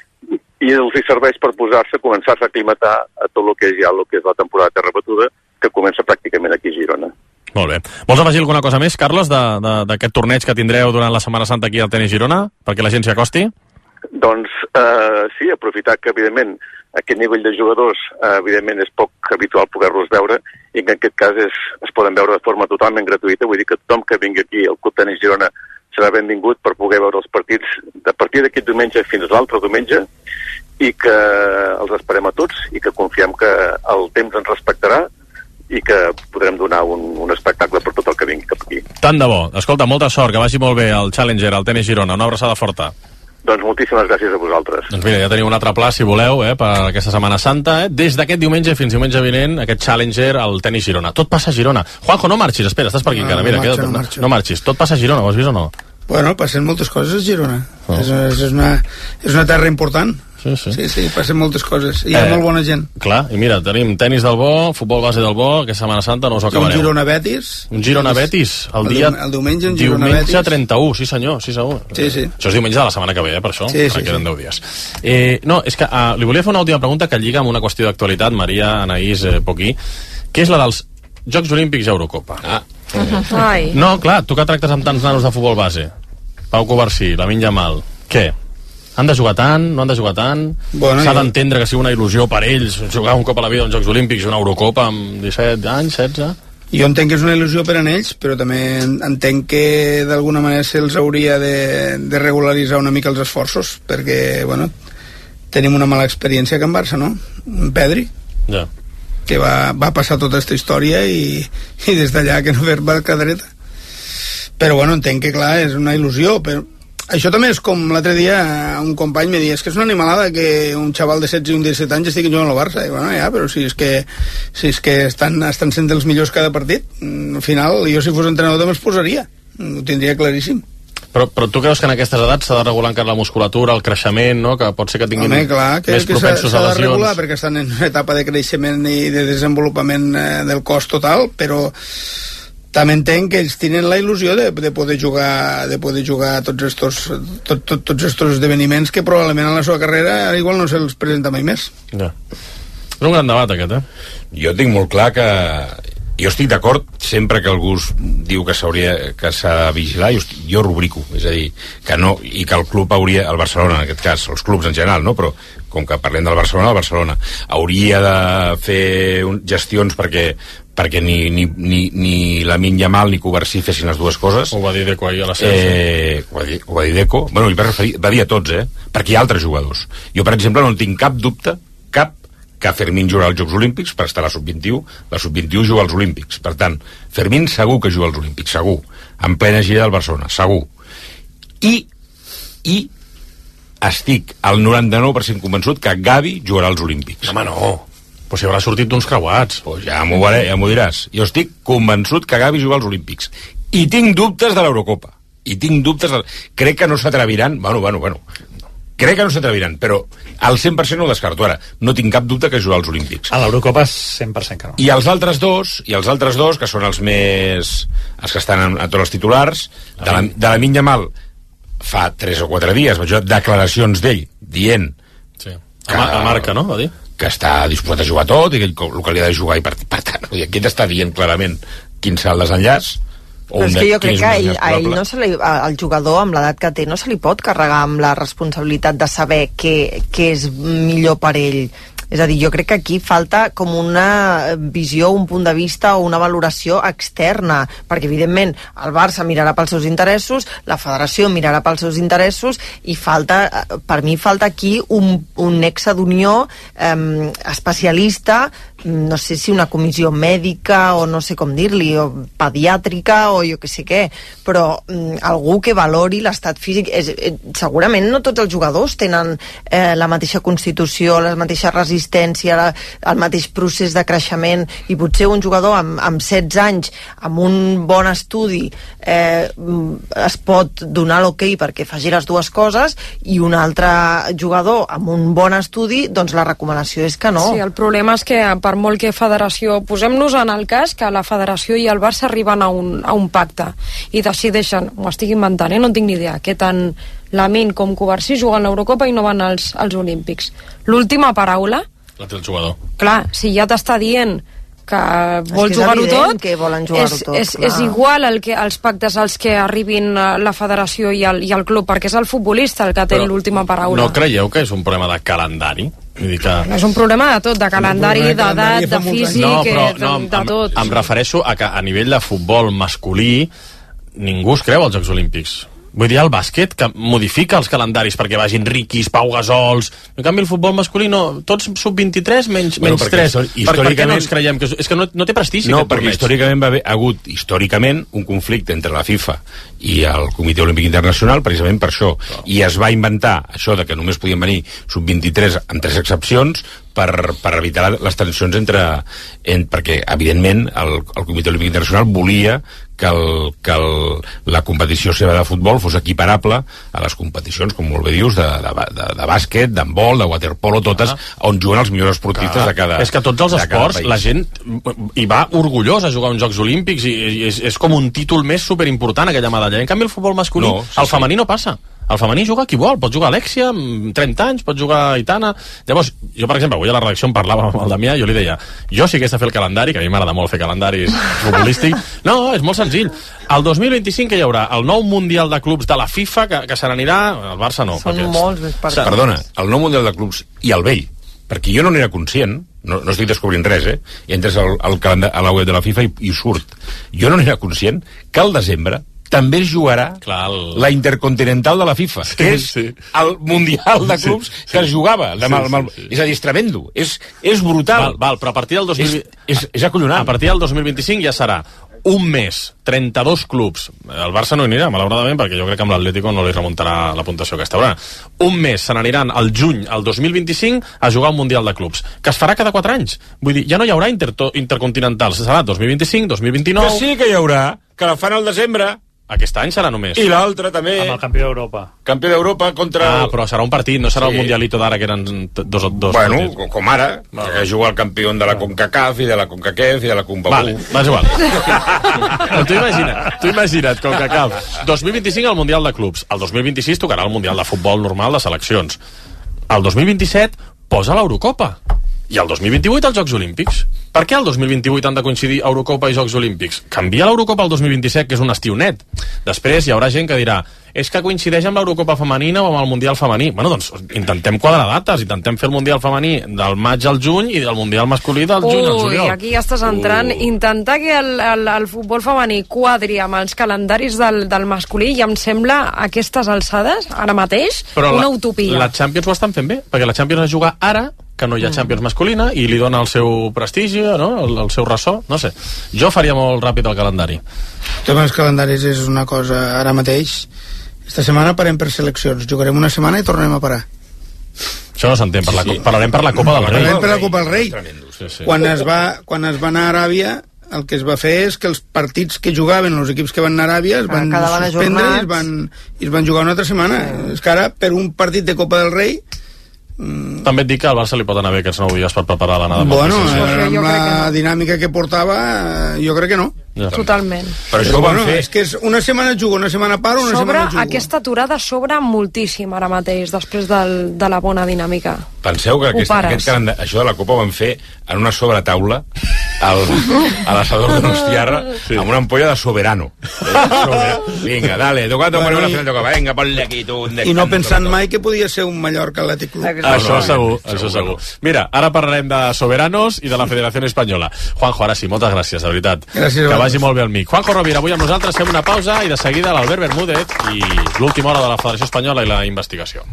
i els hi serveix per començar-se a aclimatar a tot el que és ja el que és la temporada terra batuda, que comença pràcticament aquí a Girona. Molt bé. Vols afegir alguna cosa més, Carlos, d'aquest torneig que tindreu durant la Setmana Santa aquí al Tenis Girona, perquè la gent s'hi acosti? Doncs sí, aprofitar que, evidentment, aquest nivell de jugadors, evidentment, és poc habitual poder-los veure, i que en aquest cas es poden veure de forma totalment gratuïta, vull dir que tothom que vingui aquí al Club Tenis Girona serà benvingut per poder veure els partits de partir d'aquest diumenge fins a l'altre diumenge, i que els esperem a tots, i que confiem que el temps ens respectarà, i que podrem donar un espectacle per tot el que vingui cap aquí. Tant de bo. Escolta, molta sort, que vagi molt bé el Challenger, el Tenis Girona. Una abraçada forta. Doncs moltíssimes gràcies a vosaltres. Doncs mira, ja teniu un altre pla, si voleu, per aquesta Setmana Santa. Des d'aquest diumenge fins diumenge vinent, aquest Challenger al Tenis Girona. Tot passa a Girona. Juanjo, no marxis, espera, estàs per aquí encara. Mira, no marxis. Tot passa a Girona, ho has vist o no? Bueno, passen moltes coses a Girona. És una terra important. Sí, passen moltes coses. Hi ha molt bona gent. Clar, i mira, tenim tenis del bo, futbol base del bo, aquesta Setmana Santa no us ho acabareu. Un Girona-Betis. Un Girona-Betis, el diumenge un Girona-Betis. Diumenge 31, sí senyor, sí segur. Sí. Això és diumenge de la setmana que ve, per això. Sí. Queden 10 dies. No, és que li volia fer una última pregunta que lliga amb una qüestió d'actualitat, Maria, Anaïs, Poquí, que és la dels Jocs Olímpics i Eurocopa. No, clar, tu que tractes amb tants nanos de futbol base, Pau Covarsí, Lamine Yamal, què? Han de jugar tant, no han de jugar tant? S'ha d'entendre que sigui una il·lusió per ells jugar un cop a la vida als Jocs Olímpics, una Eurocopa amb 17 anys, 16? Jo entenc que és una il·lusió per a ells, però també entenc que d'alguna manera se'ls hauria de regularitzar una mica els esforços, perquè, bueno, tenim una mala experiència que en Barça, no? En Pedri, que va passar tota aquesta història i des d'allà que no ve barca dreta. Però, bueno, entenc que, clar, és una il·lusió, però això també és com l'altre dia un company me deia, és que és una animalada que un xaval de 16 i un de 17 anys estigui jugant al Barça. I bueno, ja, però si és que estan sent els millors cada partit, al final jo si fos entrenador també els posaria, ho tindria claríssim. Però tu creus que en aquestes edats s'ha de regular encara la musculatura, el creixement, no? Que pot ser que tinguin més propensos a lesions? S'ha de regular perquè estan en una etapa de creixement i de desenvolupament del cos total, però també entenc que ells tenen la il·lusió de poder jugar tots estos esdeveniments que probablement en la seva carrera igual no se'ls presenta mai més. És un gran debat aquest, Jo tinc molt clar que jo estic d'acord sempre que algú diu que s'ha de vigilar, jo rubrico, és a dir, que no, i que el club hauria, el Barcelona en aquest cas, els clubs en general, no? Però com que parlem del Barcelona, el Barcelona hauria de fer gestions perquè ni Lamine Yamal ni Covarsí fessin les dues coses. Ho va dir Deco ahir a la sèrie. Ho va dir Deco. Bueno, va dir a tots, perquè hi ha altres jugadors. Jo, per exemple, no tinc cap dubte, que Fermín jugarà als Jocs Olímpics per estar a la Sub-21. La Sub-21 juga als Olímpics. Per tant, Fermín segur que juga als Olímpics, segur. En plena gira del Barcelona, segur. I estic al 99% convençut que Gavi jugarà als Olímpics. Home, no. Però si haurà sortit d'uns creuats. Pues ja m'ho diràs. Jo estic convençut que Gavi jugarà als Olímpics. I tinc dubtes de l'Eurocopa. Crec que no s'atreviran... Bueno. Crec que no s'atreviran, però al 100% no ho descarto ara. No tinc cap dubte que jugarà als Olímpics. A l'Eurocopa 100% que no. I els altres dos, que són els que estan a tots els titulars, de Lamine Yamal, fa 3 o 4 dies vaig veure declaracions d'ell dient a Marca, no? Va dir? Que està disposat a jugar tot i que el que li ha de jugar i per tant, aquí t'està dient clarament quin serà el desenllaç. Però és que jo crec que a ell no al jugador amb l'edat que té no se li pot carregar amb la responsabilitat de saber què és millor per ell. És a dir, jo crec que aquí falta com una visió, un punt de vista o una valoració externa, perquè evidentment el Barça mirarà pels seus interessos, la federació mirarà pels seus interessos, i per mi falta aquí un nexe d'unió especialista, no sé si una comissió mèdica o no sé com dir-li, o pediàtrica o jo que sé què, però algú que valori l'estat físic. Segurament no tots els jugadors tenen la mateixa constitució, la mateixa resistència, el mateix procés de creixement, i potser un jugador amb 16 anys, amb un bon estudi, es pot donar l'ok perquè faci les dues coses, i un altre jugador amb un bon estudi, doncs la recomanació és que no. Sí, el problema és que per molt que federació, posem-nos en el cas que la federació i el Barça arriben a un pacte i decideixen, m'ho estic inventant, no en tinc ni idea, que tant Lamine com Cubarsí juguen l'Eurocopa i no van als Olímpics. L'última paraula, la té el jugador. Clar, si ja t'està dient que vol jugar-ho tot, és igual els pactes als que arribin la federació i el club, perquè és el futbolista el que té l'última paraula. No creieu que és un problema de calendari? És un problema de tot, de calendari, d'edat, de físic, de tot. Em refereixo a que a nivell de futbol masculí ningú es creu als Jocs Olímpics. Vull dir, el bàsquet que modifica els calendaris perquè vagin Riquis, Pau Gasols. En canvi, el futbol masculí no, tots sub-23 menys 3. Per què no ens creiem que és que no té prestigi? No, perquè històricament va haver hagut un conflicte entre la FIFA i el Comitè Olímpic Internacional precisament per això, i es va inventar això de que només podien venir sub-23 amb 3 excepcions per evitar les tensions perquè evidentment el Comitè Olímpic Internacional volia que la competició seva de futbol fos equiparable a les competicions, com molt bé dius, de bàsquet, d'handbol, de waterpolo, totes on juguen els millors esportistes de cada país. És que tots els esports, la gent hi va orgullós a jugar uns Jocs Olímpics i és com un títol més superimportant aquella medalla. En canvi el futbol masculí, el femení no passa. El femení juga qui vol, pot jugar Alexia amb 30 anys, pot jugar Aitana. Llavors, jo per exemple, avui a la redacció em parlava amb el Damià, jo li deia, jo si hagués de fer el calendari, que a mi m'agrada molt fer calendaris futbolístics, no, és molt senzill. El 2025 que hi haurà el nou Mundial de Clubs de la FIFA, que se n'anirà, el Barça no. Són molts més partits. Perdona, el nou Mundial de Clubs i el vell, perquè jo no n'era conscient, no estic descobrint res, i entres a la web de la FIFA i surt. Jo no n'era conscient que al desembre també es jugarà la Intercontinental de la FIFA, que és el Mundial de Clubs que es jugava. És a dir, és tremendo, és brutal. Però a partir del 2025... És acollonant. A partir del 2025 ja serà un mes, 32 clubs. El Barça no hi anirà, malauradament, perquè jo crec que amb l'Atlético no li remuntarà la puntuació aquesta hora. Un mes se n'aniran al juny, al 2025, a jugar un Mundial de Clubs, que es farà cada 4 anys. Vull dir, ja no hi haurà intercontinentals, serà 2025, 2029... Que sí que hi haurà, que la fan al desembre. Aquest any serà només. I l'altre també. Amb el campió d'Europa. Campió d'Europa contra... però serà un partit, no serà el Mundialito d'ara, que eren dos bueno, partits. Com ara, que juga el campió de la CONCACAF i de la CONCACAF i de la CONCACAF. Vale, és igual. Tu imagina't, CONCACAF. 2025 el Mundial de Clubs. El 2026 tocarà el Mundial de Futbol normal de seleccions. El 2027 posa l'Eurocopa. I el 2028 els Jocs Olímpics. Per què el 2028 han de coincidir Eurocopa i Jocs Olímpics? Canvia l'Eurocopa al 2027, que és un estiu net. Després hi haurà gent que dirà és que coincideix amb l'Eurocopa femenina o amb el Mundial femení. Bueno, doncs intentem quadrar dates, intentem fer el Mundial femení del maig al juny i el Mundial masculí del juny al juliol. Aquí ja estàs entrant. Intentar que el futbol femení quadri amb els calendaris del masculí i em sembla a aquestes alçades, ara mateix, una utopia. La Champions ho estan fent bé, perquè la Champions es juga ara, que no hi ha Champions masculina, i li dona el seu prestigi, no? el seu ressò, no sé. Jo faria molt ràpid el calendari. El tema dels calendaris és una cosa ara mateix. Esta setmana parem per seleccions, jugarem una setmana i tornem a parar. Això no s'entén, parlarem per la Copa del Rei. Parlarem per la Copa del Rei. Sí. Quan es va anar a Aràbia, el que es va fer és que els partits que jugaven, els equips que van anar a Aràbia, es van suspendre i es van jugar una altra setmana. És que ara, per un partit de Copa del Rei... També et dic que al Barça li pot anar bé aquests 9 dies per preparar l'anada. Bueno, amb la dinàmica que portava, jo crec que no. Totalment. Però això ho van fer. És que és una setmana jugo, una setmana paro, una setmana jugo. Aquesta aturada sobra moltíssim ara mateix, després de la bona dinàmica. Penseu que això de la Copa ho van fer en una sobretaula a l'asador de Donostiarra amb una ampolla de Soberano. Vinga, dale, tocando con una final de copa. Venga, ponle aquí tu... I no pensant mai que podia ser un Mallorca Atlètic Club. Això segur. Mira, ara parlarem de Soberanos i de la Federació Espanyola. Juanjo, ara sí, moltes gràcies, de veritat. Gràcies. Que vagi molt bé el mic. Juanjo Rovira, avui amb nosaltres fem una pausa i de seguida l'Albert Bermúdez i l'última hora de la Federació Espanyola i la investigació.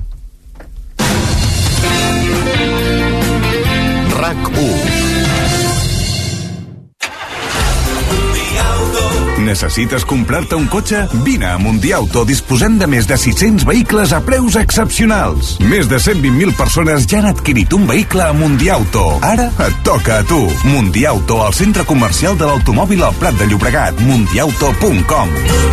RAC1. Necessites comprar-te un cotxe? Vine a Mundiauto, disposem de més de 600 vehicles a preus excepcionals. Més de 120.000 persones ja han adquirit un vehicle a Mundiauto. Ara et toca a tu. Mundiauto, al centre comercial de l'automòbil al Prat de Llobregat. Mundiauto.com.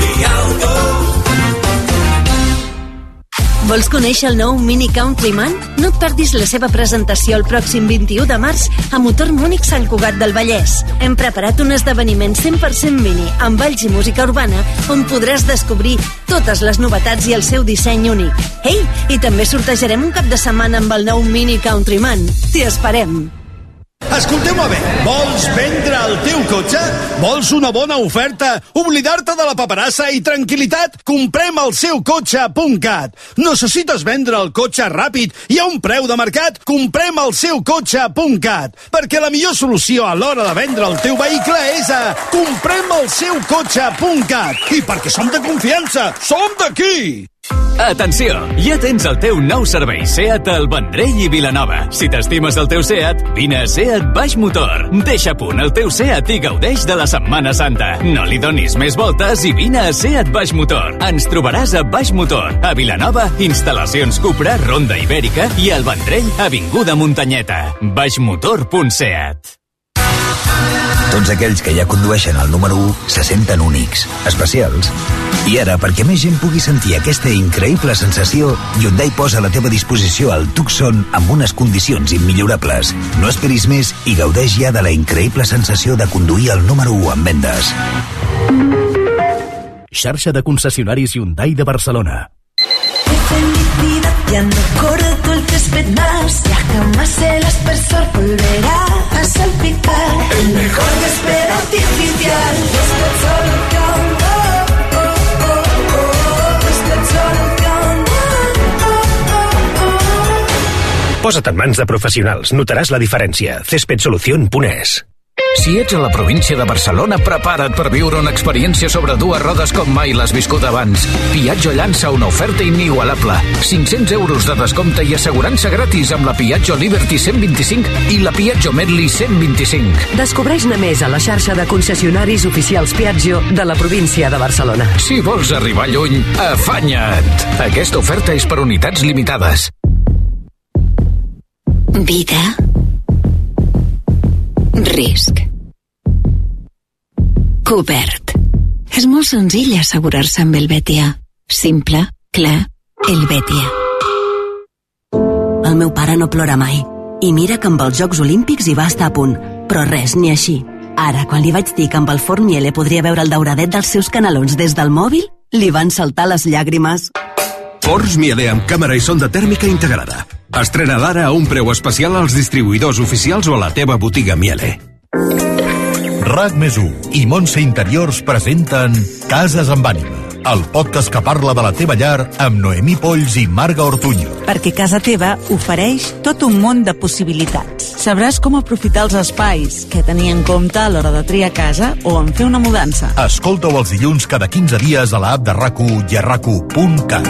Vols conèixer el nou Mini Countryman? No et perdis la seva presentació el pròxim 21 de març a Motor Múnich Sant Cugat del Vallès. Hem preparat un esdeveniment 100% mini amb balls i música urbana on podràs descobrir totes les novetats i el seu disseny únic. Ei, i també sortejarem un cap de setmana amb el nou Mini Countryman. T'hi esperem! Escolteu-me bé, vols vendre el teu cotxe? Vols una bona oferta? Oblidar-te de la paperassa i tranquil·litat? Comprem el seu cotxe.cat. Necessites vendre el cotxe ràpid i a un preu de mercat? Comprem el seu cotxe.cat. Perquè la millor solució a l'hora de vendre el teu vehicle és a comprem el seu cotxe.cat. I perquè som de confiança, som d'aquí! Atenció! Ja tens el teu nou servei SEAT al Vendrell i Vilanova. Si t'estimes el teu SEAT, vine a SEAT Baix Motor. Deixa a punt el teu SEAT i gaudeix de la Setmana Santa. No li donis més voltes i vine a SEAT Baix Motor. Ens trobaràs a Baix Motor, a Vilanova, instal·lacions Cupra, Ronda Ibèrica i al Vendrell, avinguda Muntanyeta. baixmotor.seat. Tots aquells que ja condueixen el número 1 se senten únics, especials. I ara, perquè més gent pugui sentir aquesta increïble sensació, Hyundai posa a la teva disposició el Tucson amb unes condicions immillorables. No esperis més i gaudeix ja de la increïble sensació de conduir el número 1 en vendes. Xarxa de concessionaris Hyundai de Barcelona. Ya no corre el césped más, ya jamás el aspersor volverá a salpicar. El mejor césped artificial, Césped Solución, Césped Solución. Posa't en mans de professionals, notaràs la diferència. CéspedSolución.es. Si ets a la província de Barcelona, prepara't per viure una experiència sobre dues rodes com mai l'has viscut abans. Piaggio llança una oferta inigualable. 500 euros de descompte i assegurança gratis amb la Piaggio Liberty 125 i la Piaggio Medley 125. Descobreix-ne més a la xarxa de concessionaris oficials Piaggio de la província de Barcelona. Si vols arribar lluny, afanya't! Aquesta oferta és per unitats limitades. Vida. Risc. Cobert. És molt senzill assegurar-se amb el Betia. Simple, clar, el Betia. El meu pare no plora mai. I mira que amb els Jocs Olímpics hi va estar a punt. Però res, ni així. Ara, quan li vaig dir que amb el forn Miele podria veure el dauradet dels seus canelons des del mòbil, li van saltar les llàgrimes. Forns Miele amb càmera i sonda tèrmica integrada. Estrena d'ara a un preu especial als distribuïdors oficials o a la teva botiga Miele. RAC+1 i Montse Interiors presenten Cases amb ànima, el podcast que parla de la teva llar amb Noemí Polls i Marga Ortuño. Perquè casa teva ofereix tot un món de possibilitats. Sabràs com aprofitar els espais, què tenir en compte a l'hora de triar casa o en fer una mudança. Escolta-ho els dilluns cada 15 dies a l'app de RAC1 i a RAC1.cat.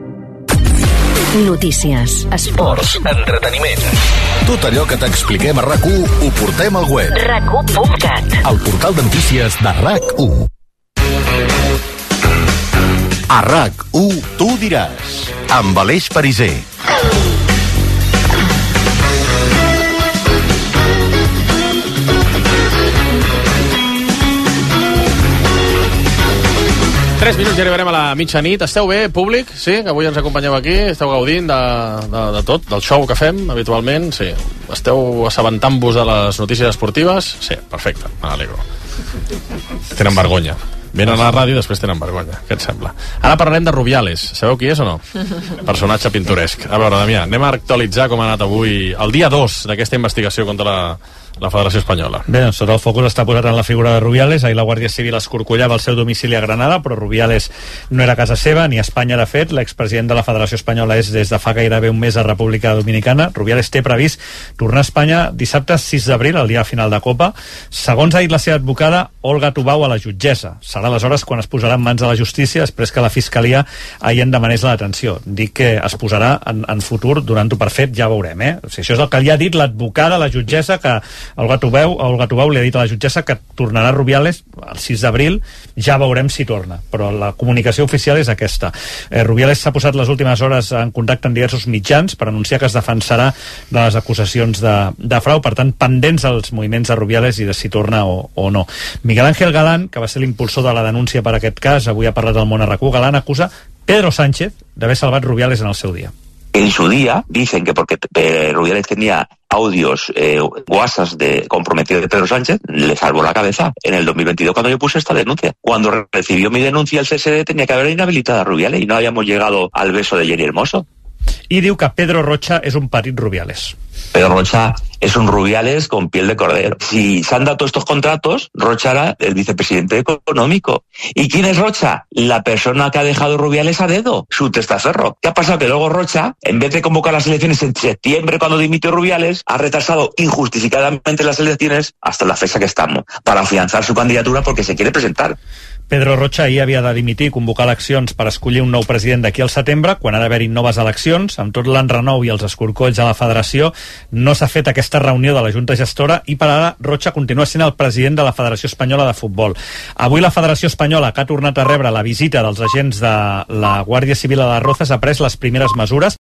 Notícies, esports, entreteniment. Tot allò que t'expliquem a RAC1 ho portem al web. RAC1.cat. El portal de notícies de RAC1. A RAC1 tu diràs, amb Aleix Pariser. Tres minuts i arribarem a la mitjanit. Esteu bé, públic? Sí? Que avui ens acompanyeu aquí? Esteu gaudint de tot? Del show que fem habitualment? Sí. Esteu assabentant-vos de les notícies esportives? Sí, perfecte, m'alegro. Tenen vergonya. Venen a la ràdio i després tenen vergonya. Què et sembla? Ara parlarem de Rubiales. Sabeu qui és o no? Personatge pintoresc. A veure, Damià, anem a actualitzar com ha anat avui el dia 2 d'aquesta investigació contra la Federació Espanyola. Bé, doncs tot el focus està posat en la figura de Rubiales. Ahir la Guàrdia Civil escorcollava el seu domicili a Granada, però Rubiales no era casa seva, ni Espanya de fet. L'expresident de la Federació Espanyola és des de fa gairebé un mes a República Dominicana. Rubiales té previst tornar a Espanya dissabte 6 d'abril, el dia final de Copa. Segons ha dit la seva advocada, Olga Tubau, a la jutgessa. Serà aleshores quan es posarà en mans de la justícia després que la Fiscalia ahir en demanés la detenció. Dic que es posarà en futur, donant-ho per fet, ja veurem, O sigui, això és el que li ha dit l'advocada, la jutgessa, que Olga Tubau li ha dit a la jutgessa que tornarà Rubiales el 6 d'abril, ja veurem si torna, però la comunicació oficial és aquesta. Rubiales s'ha posat les últimes hores en contacte amb diversos mitjans per anunciar que es defensarà de les acusacions de frau, per tant, pendents els moviments de Rubiales i de si torna o no. Miguel Ángel Galán, que va ser l'impulsor de la denúncia per aquest cas, avui ha parlat al Món a RAC1. Galán acusa Pedro Sánchez d'haver salvat Rubiales en el seu dia. En su día dicen que porque Rubiales tenía audios, WhatsApp comprometidos de Pedro Sánchez, le salvó la cabeza en el 2022 cuando yo puse esta denuncia. Cuando recibió mi denuncia el CSD tenía que haber inhabilitado a Rubiales y no habíamos llegado al beso de Jenny Hermoso. I diu que Pedro Rocha és un petit Rubiales. Pedro Rocha es un Rubiales con piel de cordero. Si se han dado todos estos contratos, Rocha era el vicepresidente económico. ¿Y quién es Rocha? La persona que ha dejado Rubiales a dedo, su testaferro. ¿Qué ha pasado? Que luego Rocha, en vez de convocar las elecciones en septiembre cuando dimitió Rubiales, ha retrasado injustificadamente las elecciones hasta la fecha que estamos, para afianzar su candidatura porque se quiere presentar. Pedro Rocha ahir havia de dimitir i convocar eleccions per escollir un nou president d'aquí al setembre, quan ha d'haver-hi noves eleccions. Amb tot l'enrenou i els escorcolls a la federació, no s'ha fet aquesta reunió de la Junta Gestora i per ara Rocha continua sent el president de la Federació Espanyola de Futbol. Avui la Federació Espanyola, que ha tornat a rebre la visita dels agents de la Guàrdia Civil a les Rozas, ha pres les primeres mesures